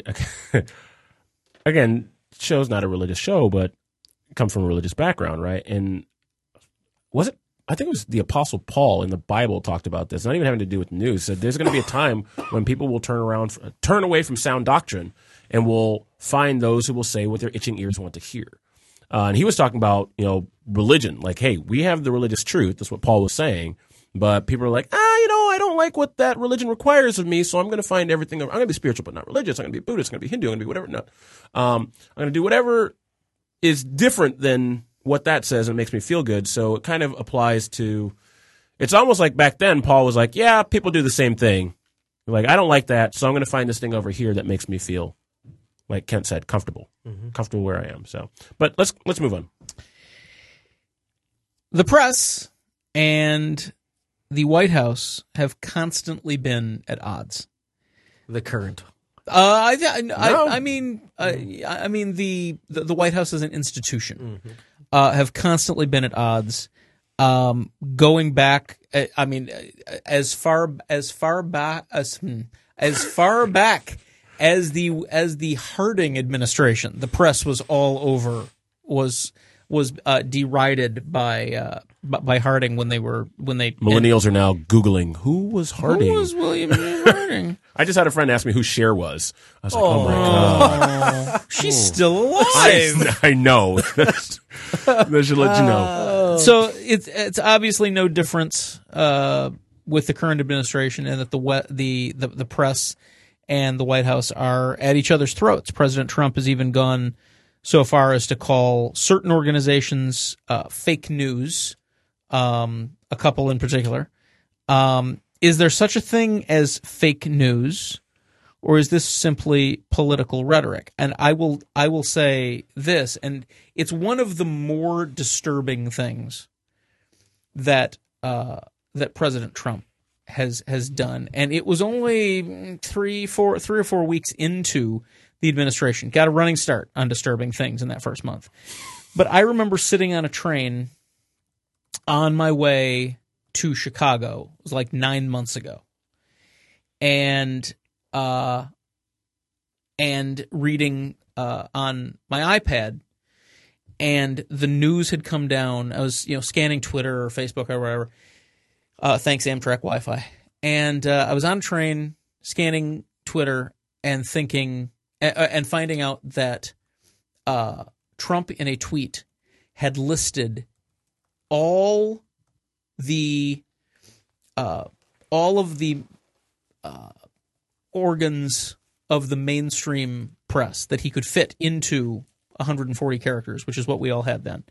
again, show's not a religious show, but comes from a religious background, right? And I think it was the Apostle Paul in the Bible talked about this, not even having to do with news. Said there's going to be a time when people will turn away from sound doctrine, and will find those who will say what their itching ears want to hear. And he was talking about, religion. Like, hey, we have the religious truth. That's what Paul was saying. But people are like, I don't like what that religion requires of me, so I'm going to find everything. I'm going to be spiritual, but not religious. I'm going to be Buddhist. I'm going to be Hindu. I'm going to be whatever. No. I'm going to do whatever is different than what that says, and it makes me feel good. So it kind of applies to, it's almost like back then Paul was like, yeah, people do the same thing. Like, I don't like that, so I'm going to find this thing over here that makes me feel, like Kent said, comfortable where I am. So, but let's move on. The press and the White House have constantly been at odds. The current. I mean, the White House as an institution have constantly been at odds. Going back, as far back as the Harding administration, the press was all over, was derided by Harding when they millennials are now Googling who was Harding. Who was William Harding? I just had a friend ask me who Cher was. I was like, oh my God. She's still alive. I know. That should let you know. So it's obviously no difference with the current administration, and that the press and the White House are at each other's throats. President Trump has even gone so far as to call certain organizations fake news, a couple in particular. Is there such a thing as fake news, or is this simply political rhetoric? And I will say this, and it's one of the more disturbing things that President Trump has done, and it was only 3 or 4 weeks into the administration. Got a running start on disturbing things in that first month. But I remember sitting on a train on my way to Chicago. It was like 9 months ago. And reading on my iPad, and the news had come down. I was scanning Twitter or Facebook or whatever. Thanks Amtrak Wi-Fi. And I was on a train scanning Twitter and thinking and finding out that Trump in a tweet had listed all of the organs of the mainstream press that he could fit into 140 characters, which is what we all had then,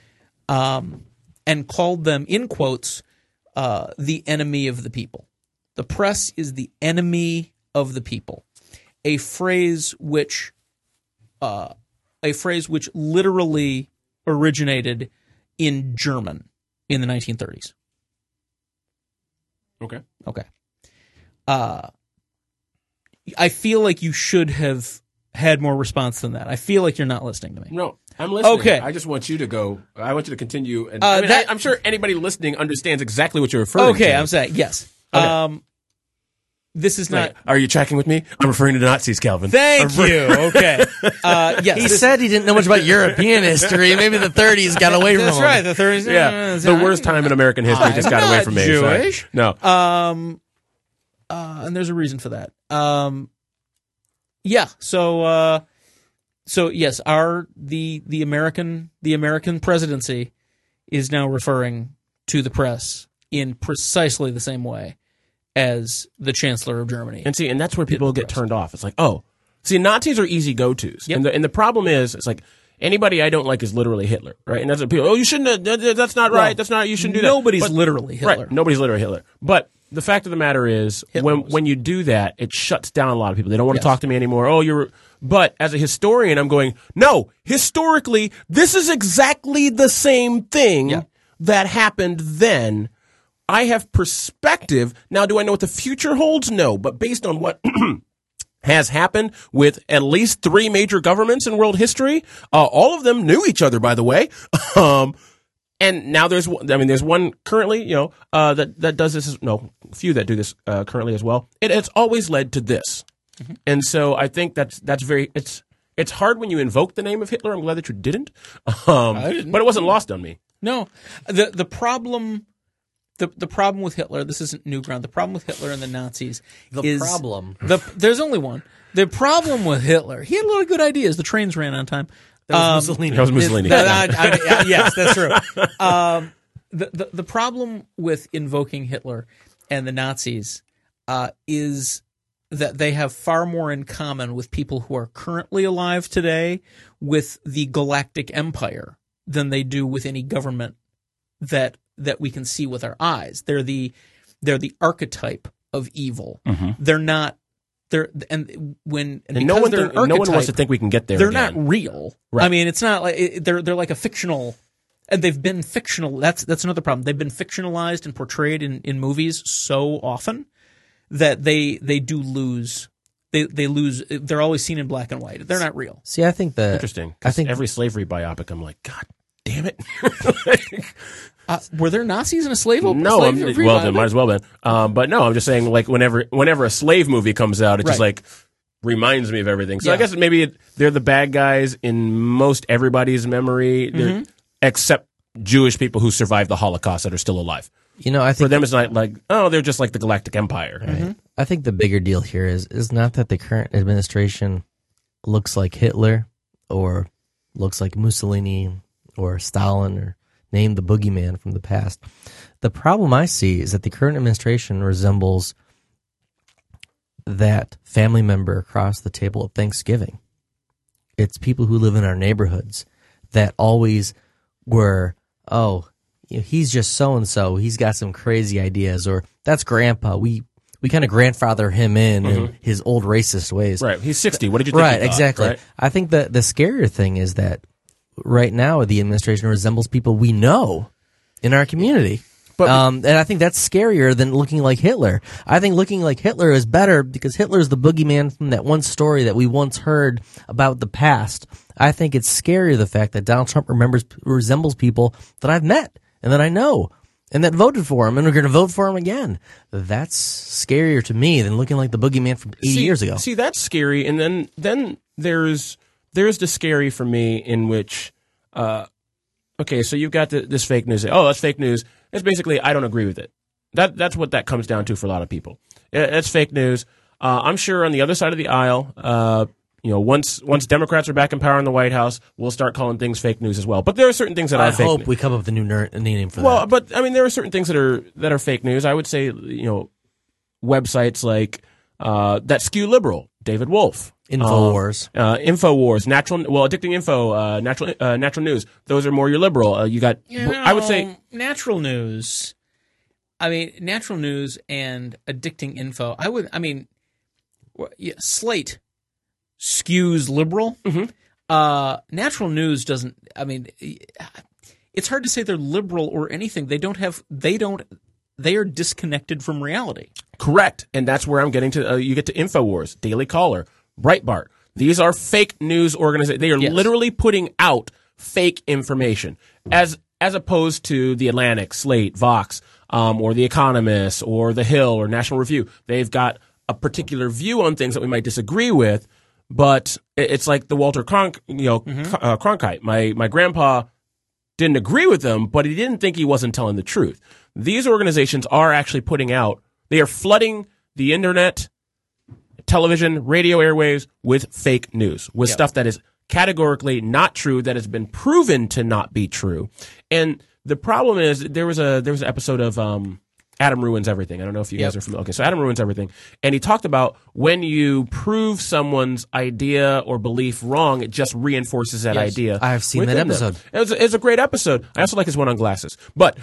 and called them, in quotes, the enemy of the people. The press is the enemy of the people, a phrase which literally originated in German in the 1930s. Okay. I feel like you should have had more response than that. I feel like you're not listening to me. No, I'm listening. Okay. I just want you to go. I want you to continue. And I'm sure anybody listening understands exactly what you're referring to. Okay, I'm saying, yes. Okay. This is not... Are you tracking with me? I'm referring to the Nazis, Calvin. Thank you. Okay. Yes. He said he didn't know much about European history. Maybe the 30s got away from him. That's right. The 30s. Yeah. The worst time in American history just got away from me. Jewish. Sorry. No. And there's a reason for that. Yeah. So yes, the American presidency is now referring to the press in precisely the same way as the Chancellor of Germany. And that's where people get turned off. It's like, oh, see, Nazis are easy go-tos. Yep. And the problem is, it's like, anybody I don't like is literally Hitler, right? And that's what people, you shouldn't, that's not right, that's not, you shouldn't do that. Nobody's literally Hitler. Right, nobody's literally Hitler. But the fact of the matter is, when you do that, it shuts down a lot of people. They don't want to talk to me anymore. But as a historian, I'm going, no, historically, this is exactly the same thing that happened then. I have perspective. Now, do I know what the future holds? No. But based on what has happened with at least 3 major governments in world history, all of them knew each other, by the way. And now there's one currently, that does this. A few that do this currently as well. It has always led to this. Mm-hmm. And so I think that's very, it's hard when you invoke the name of Hitler. I'm glad that you didn't. But it wasn't lost on me. No. The problem with Hitler, this isn't new ground. The problem with Hitler and the Nazis there's only one. The problem with Hitler, he had a lot of good ideas. The trains ran on time. That was Mussolini. That was Mussolini. Yes, that's true. The problem with invoking Hitler and the Nazis is that they have far more in common with people who are currently alive today with the Galactic Empire than they do with any government that we can see with our eyes. They're the archetype of evil. Mm-hmm. They're not. No one wants to think we can get there. They're again. not real. Right. I mean, it's not like they're like a fictional, and they've been fictional. That's another problem. They've been fictionalized and portrayed in movies so often that they do lose. They lose. They're always seen in black and white. They're not real. See, I think that interesting. I think every slavery biopic, I'm like, God damn it. Were there Nazis in a slave? No, there might as well been. But no, I'm just saying, like, whenever a slave movie comes out, it just like reminds me of everything. So I guess maybe they're the bad guys in most everybody's memory, except Jewish people who survived the Holocaust that are still alive. I think for them it's not like, oh, they're just like the Galactic Empire. Right. Mm-hmm. I think the bigger deal here is not that the current administration looks like Hitler or looks like Mussolini or Stalin or name the boogeyman from the past. The problem I see is that the current administration resembles that family member across the table at Thanksgiving. It's people who live in our neighborhoods that always were, he's just so-and-so, he's got some crazy ideas, or that's grandpa, we kind of grandfather him in his old racist ways. Right, he's 60, what did you think Right, he thought, exactly. Right? I think the scarier thing is that right now the administration resembles people we know in our community. And I think that's scarier than looking like Hitler. I think looking like Hitler is better because Hitler is the boogeyman from that one story that we once heard about the past. I think it's scarier the fact that Donald Trump resembles people that I've met and that I know and that voted for him and are going to vote for him again. That's scarier to me than looking like the boogeyman from 80 years ago. See, that's scary. And then there's the scary for me in which, okay, so you've got this fake news. Oh, that's fake news. It's basically, I don't agree with it. That's what that comes down to for a lot of people. It's fake news. I'm sure on the other side of the aisle, once Democrats are back in power in the White House, we'll start calling things fake news as well. But there are certain things that are fake. I hope we come up with a new name for that. Well, but I mean, there are certain things that are fake news. I would say, websites like that skew liberal, David Wolf, Infowars, Addicting Info, Natural News. Those are more your liberal. You got, I would say, Natural News. I mean, Natural News and Addicting Info. Slate skews liberal. Mm-hmm. Natural News doesn't. I mean, it's hard to say they're liberal or anything. They are disconnected from reality. Correct. And that's where I'm getting to. You get to InfoWars, Daily Caller, Breitbart. These are fake news organizations. They are literally putting out fake information as opposed to The Atlantic, Slate, Vox, or The Economist, or The Hill, or National Review. They've got a particular view on things that we might disagree with, but it's like the Walter Cronkite. My grandpa didn't agree with him, but he didn't think he wasn't telling the truth. These organizations are actually they are flooding the internet, television, radio airwaves with fake news, with stuff that is categorically not true, that has been proven to not be true. And the problem is there was an episode of Adam Ruins Everything. I don't know if you guys are familiar. Okay, so Adam Ruins Everything. And he talked about when you prove someone's idea or belief wrong, it just reinforces that idea. I have seen that episode. It's a great episode. I also like his one on glasses. But,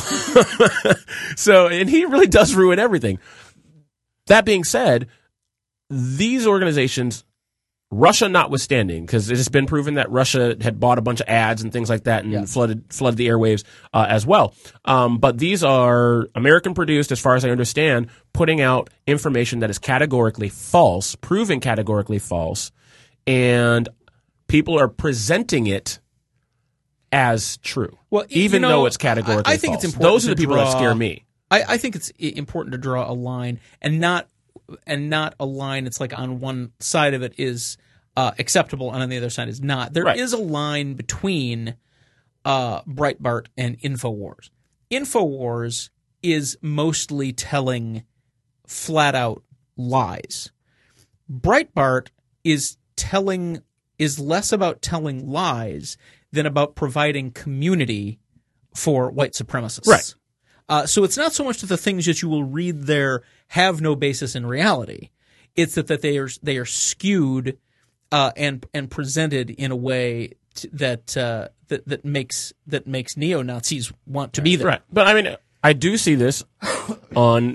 and he really does ruin everything. That being said, these organizations, Russia notwithstanding, because it has been proven that Russia had bought a bunch of ads and things like that and flooded the airwaves as well. But these are American produced, as far as I understand, putting out information that is categorically false, proven categorically false, and people are presenting it as true, even though it's categorically false. I think it's important. Those are the people that scare me. I think it's important to draw a line and not a line. It's like on one side of it is acceptable and on the other side is not. There is a line between Breitbart and InfoWars. InfoWars is mostly telling flat out lies. Breitbart is less about telling lies than about providing community for white supremacists. Right. So it's not so much that the things that you will read there have no basis in reality. It's that they are skewed and presented in a way that makes neo-Nazis want to be there. Right. But I mean, I do see this on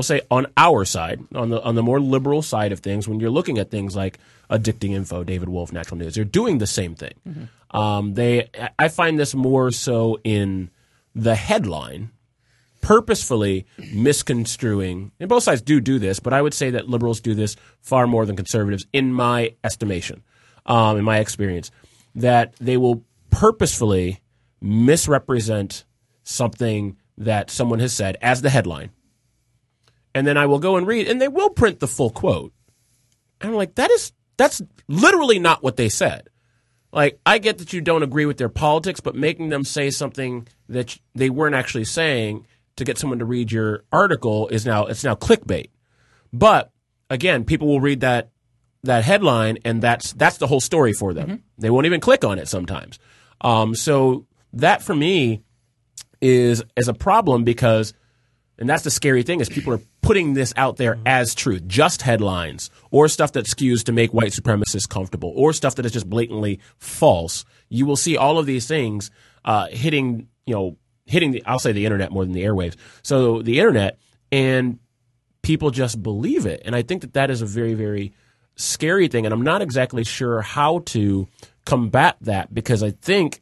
our side, on the more liberal side of things, when you're looking at things like Addicting Info, David Wolf, Natural News. They're doing the same thing. Mm-hmm. I find this more so in the headline, purposefully misconstruing, and both sides do this, but I would say that liberals do this far more than conservatives, in my estimation, in my experience, that they will purposefully misrepresent something that someone has said as the headline. And then I will go and read, and they will print the full quote. And I'm like, that's literally not what they said. Like, I get that you don't agree with their politics, but making them say something that they weren't actually saying to get someone to read your article it's now clickbait. But again, people will read that headline, and that's the whole story for them. Mm-hmm. They won't even click on it sometimes. So that for me is a problem, because, and that's the scary thing, is people are putting this out there as truth, just headlines, or stuff that skews to make white supremacists comfortable, or stuff that is just blatantly false. You will see all of these things hitting I'll say the internet more than the airwaves. So the internet, and people just believe it. And I think that is a very, very scary thing. And I'm not exactly sure how to combat that, because I think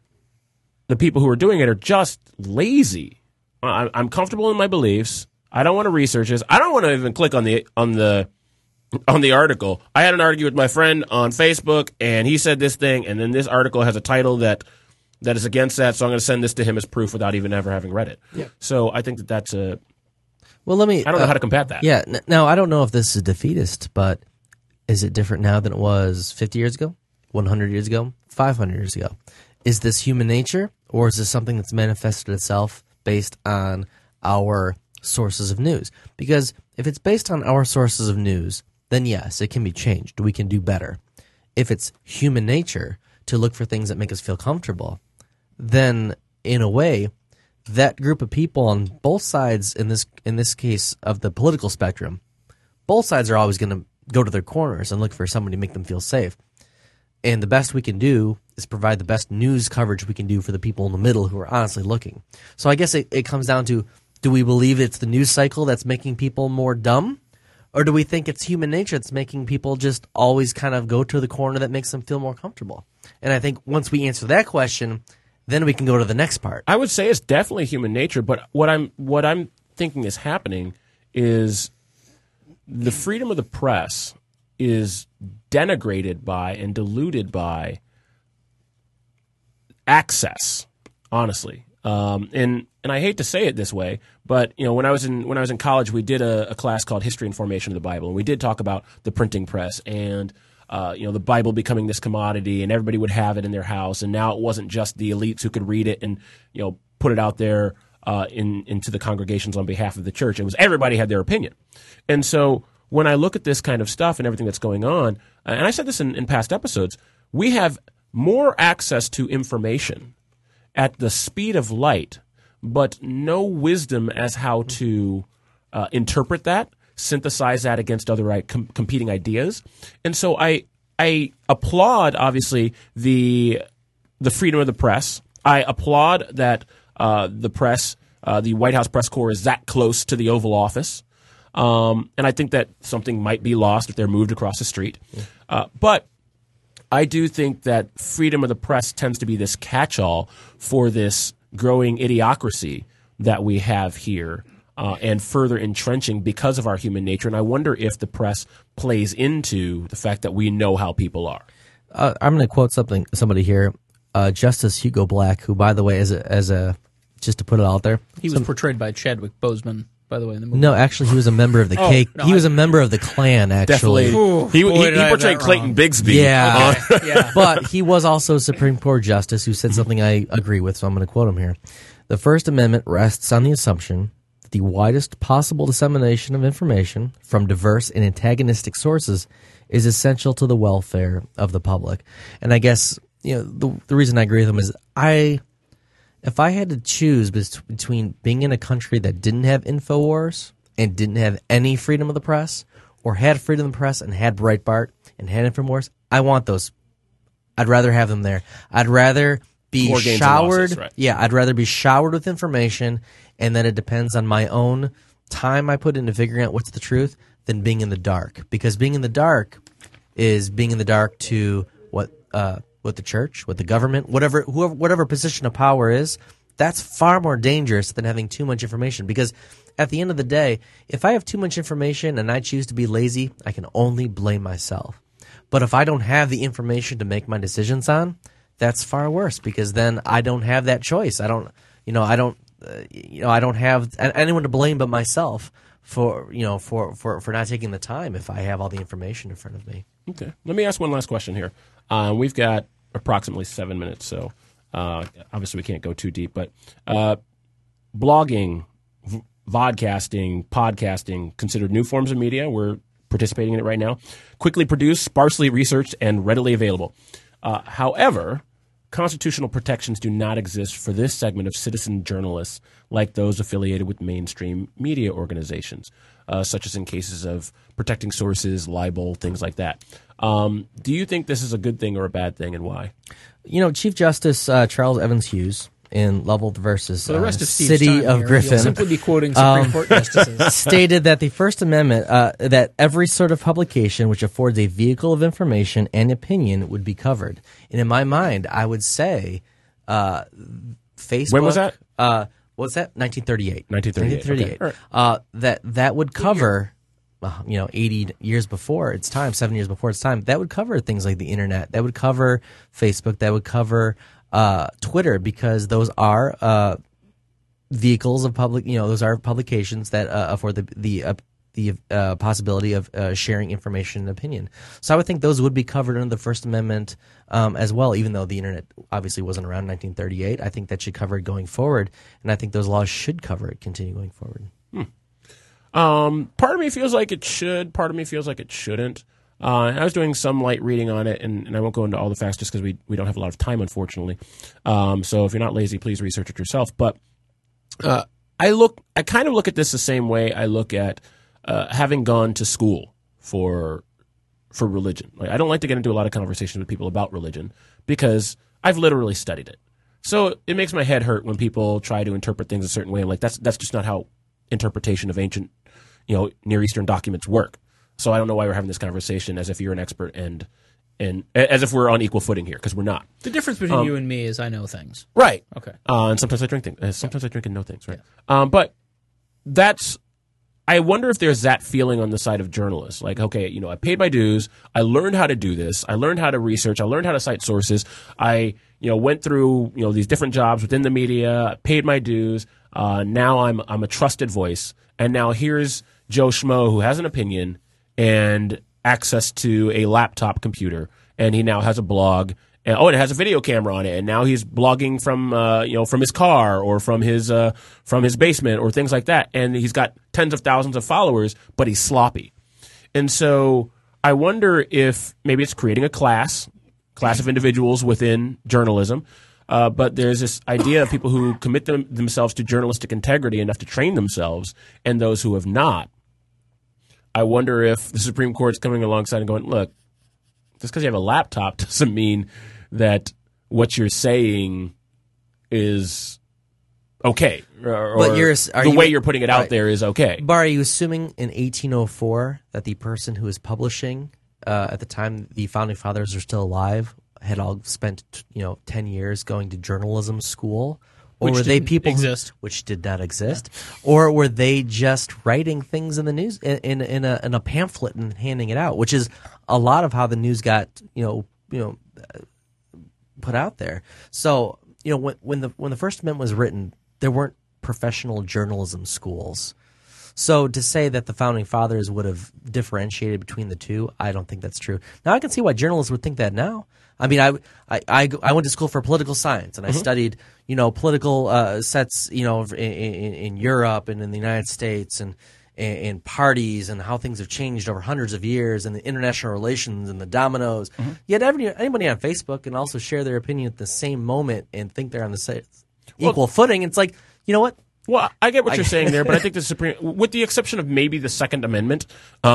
the people who are doing it are just lazy. I'm comfortable in my beliefs. I don't want to research this. I don't want to even click on the article. I had an argument with my friend on Facebook, and he said this thing, and then this article has a title that is against that, so I'm going to send this to him as proof without even ever having read it. Yeah. So I think that's a... Well, I don't know how to combat that. Yeah. Now, I don't know if this is defeatist, but is it different now than it was 50 years ago, 100 years ago, 500 years ago? Is this human nature, or is this something that's manifested itself based on our sources of news? Because if it's based on our sources of news, then yes, it can be changed. We can do better. If it's human nature to look for things that make us feel comfortable, then in a way, that group of people on both sides in this case of the political spectrum, both sides are always going to go to their corners and look for somebody to make them feel safe. And the best we can do is provide the best news coverage we can do for the people in the middle who are honestly looking. So I guess it comes down to, do we believe it's the news cycle that's making people more dumb? Or do we think it's human nature that's making people just always kind of go to the corner that makes them feel more comfortable? And I think once we answer that question, then we can go to the next part. I would say it's definitely human nature, but what I'm thinking is happening is the freedom of the press is denigrated by and diluted by access, honestly. And I hate to say it this way, but when I was in college, we did a class called History and Formation of the Bible, and we did talk about the printing press and the Bible becoming this commodity, and everybody would have it in their house, and now it wasn't just the elites who could read it and put it out there into the congregations on behalf of the church. It was everybody had their opinion, and so when I look at this kind of stuff and everything that's going on, and I said this in past episodes, we have more access to information at the speed of light, but no wisdom as how to interpret that, synthesize that against other competing ideas. And so I applaud, obviously, the freedom of the press. I applaud that the press, the White House press corps, is that close to the Oval Office. And I think that something might be lost if they're moved across the street. But I do think that freedom of the press tends to be this catch-all for this growing idiocracy that we have here, and further entrenching because of our human nature. And I wonder if the press plays into the fact that we know how people are. I'm going to quote somebody here, Justice Hugo Black, who, by the way, as a just to put it out there, he was portrayed by Chadwick Boseman, by the way, in the movie. No, actually, he was a member of the he was a member of the Klan, actually. He portrayed Clayton Bigsby. Yeah. Yeah. But he was also a Supreme Court justice who said something I agree with, so I'm going to quote him here. The First Amendment rests on the assumption that the widest possible dissemination of information from diverse and antagonistic sources is essential to the welfare of the public. And I guess the reason I agree with him is if I had to choose between being in a country that didn't have InfoWars and didn't have any freedom of the press, or had freedom of the press and had Breitbart and had InfoWars, I want those. I'd rather have them there. I'd rather be showered. Losses, right? Yeah, I'd rather be showered with information, and then it depends on my own time I put into figuring out what's the truth than being in the dark. Because being in the dark is being in the dark to what the church, what the government, whatever position of power is. That's far more dangerous than having too much information. Because at the end of the day, if I have too much information and I choose to be lazy, I can only blame myself. But if I don't have the information to make my decisions on, that's far worse, because then I don't have that choice. I don't have anyone to blame but myself for not taking the time if I have all the information in front of me. Okay. Let me ask one last question here. We've got approximately 7 minutes, so obviously we can't go too deep. But blogging, vodcasting, podcasting, considered new forms of media. We're participating in it right now. Quickly produced, sparsely researched, and readily available. However, constitutional protections do not exist for this segment of citizen journalists like those affiliated with mainstream media organizations, such as in cases of protecting sources, libel, things like that. Do you think this is a good thing or a bad thing, and why? Chief Justice Charles Evans Hughes in Lovell versus the rest of City of Griffin, you'll simply be quoting Supreme Court justices, stated that the First Amendment, that every sort of publication which affords a vehicle of information and opinion would be covered. And in my mind, I would say Facebook. When was that? What's that? 1938. 1938. Okay. Right. That would cover 80 years before its time, 7 years before its time. That would cover things like the internet. That would cover Facebook. That would cover Twitter, because those are vehicles of public. Those are publications that afford the possibility of sharing information and opinion. So I would think those would be covered under the First Amendment as well, even though the internet obviously wasn't around in 1938. I think that should cover it going forward, and I think those laws should cover it continue going forward. Part of me feels like it should. Part of me feels like it shouldn't. I was doing some light reading on it, and I won't go into all the facts just because we don't have a lot of time, unfortunately. So if you're not lazy, please research it yourself. But I kind of look at this the same way I look at having gone to school for religion. Like, I don't like to get into a lot of conversations with people about religion because I've literally studied it. So it makes my head hurt when people try to interpret things a certain way. I'm like, that's just not how interpretation of ancient, Near Eastern documents work. So I don't know why we're having this conversation as if you're an expert and as if we're on equal footing here, because we're not. The difference between you and me is I know things. Right. Okay. And sometimes I drink things. Sometimes I drink and know things, right? Yeah. But I wonder if there's that feeling on the side of journalists. Like, okay, I paid my dues. I learned how to do this. I learned how to research. I learned how to cite sources. I, went through, these different jobs within the media, paid my dues. Now I'm a trusted voice. And now here's Joe Schmo who has an opinion and access to a laptop computer. And he now has a blog. And, it has a video camera on it, and now he's blogging from his car or from his basement or things like that. And he's got tens of thousands of followers, but he's sloppy. And so I wonder if maybe it's creating a class of individuals within journalism. But there's this idea of people who commit themselves to journalistic integrity enough to train themselves, and those who have not. I wonder if the Supreme Court's coming alongside and going, look, just because you have a laptop doesn't mean that what you're saying is okay, or but the way you're putting it out there is okay. Bar, are you assuming in 1804 that the person who was publishing at the time the Founding Fathers are still alive had all spent 10 years going to journalism school? Or which were they people which did not exist, or were they just writing things in the news in a pamphlet and handing it out, which is a lot of how the news got put out there. So when the First Amendment was written, there weren't professional journalism schools. So to say that the Founding Fathers would have differentiated between the two, I don't think that's true. Now I can see why journalists would think that now. I mean, I went to school for political science, and I studied, political sets, in Europe and in the United States, and parties and how things have changed over hundreds of years, and the international relations and the dominoes. Yet anybody on Facebook can also share their opinion at the same moment and think they're on the equal footing. It's like, you know what? Well, I get what you're saying there, but I think the Supreme, with the exception of maybe the Second Amendment,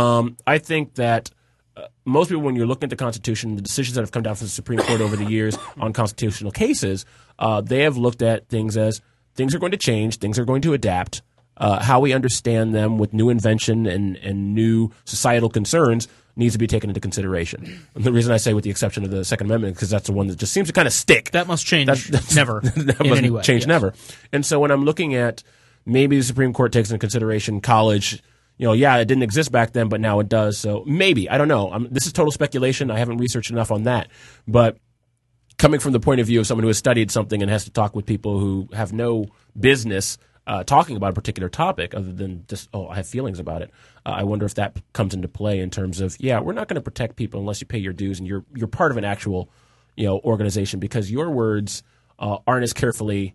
I think that most people, when you're looking at the Constitution, the decisions that have come down from the Supreme Court over the years on constitutional cases, they have looked at things as things are going to change, things are going to adapt. How we understand them with new invention and new societal concerns needs to be taken into consideration. And the reason I say with the exception of the Second Amendment, because that's the one that just seems to kind of stick. That must change never. That in must any way. change yes. never. And so when I'm looking at maybe the Supreme Court takes into consideration college, it didn't exist back then, but now it does. So maybe, I don't know. This is total speculation. I haven't researched enough on that. But coming from the point of view of someone who has studied something and has to talk with people who have no business talking about a particular topic other than just, I have feelings about it. I wonder if that comes into play in terms of, we're not going to protect people unless you pay your dues and you're part of an actual, organization, because your words aren't as carefully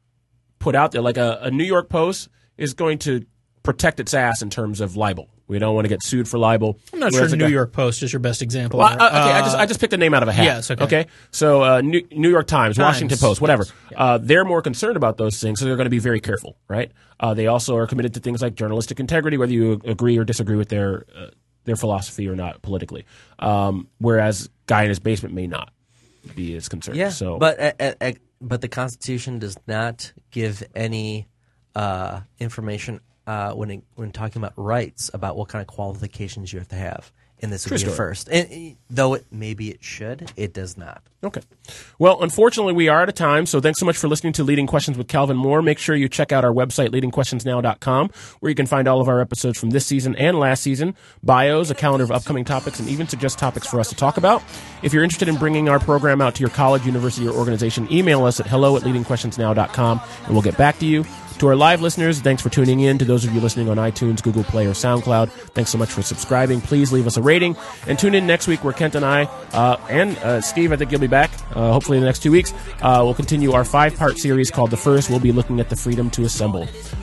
put out there. Like a New York Post is going to protect its ass in terms of libel. We don't want to get sued for libel. I'm not sure New York Post is your best example. Well, okay, I just picked a name out of a hat. Yes, okay. So New York Times, Washington Post, whatever. Yeah. They're more concerned about those things, so they're going to be very careful, right? They also are committed to things like journalistic integrity, whether you agree or disagree with their philosophy or not politically. Whereas guy in his basement may not be as concerned. Yeah, so. but the Constitution does not give any information when talking about rights about what kind of qualifications you have to have. And this would be a first. And, though maybe it should, it does not. Okay. Well, unfortunately, we are out of time, so thanks so much for listening to Leading Questions with Calvin Moore. Make sure you check out our website, leadingquestionsnow.com, where you can find all of our episodes from this season and last season, bios, a calendar of upcoming topics, and even suggest topics for us to talk about. If you're interested in bringing our program out to your college, university, or organization, email us at hello@leadingquestionsnow.com, and we'll get back to you. To our live listeners, thanks for tuning in. To those of you listening on iTunes, Google Play, or SoundCloud, thanks so much for subscribing. Please leave us a rating. And tune in next week where Kent and I, and Steve, I think you'll be back, hopefully in the next 2 weeks. We'll continue our 5-part series called The First. We'll be looking at the freedom to assemble.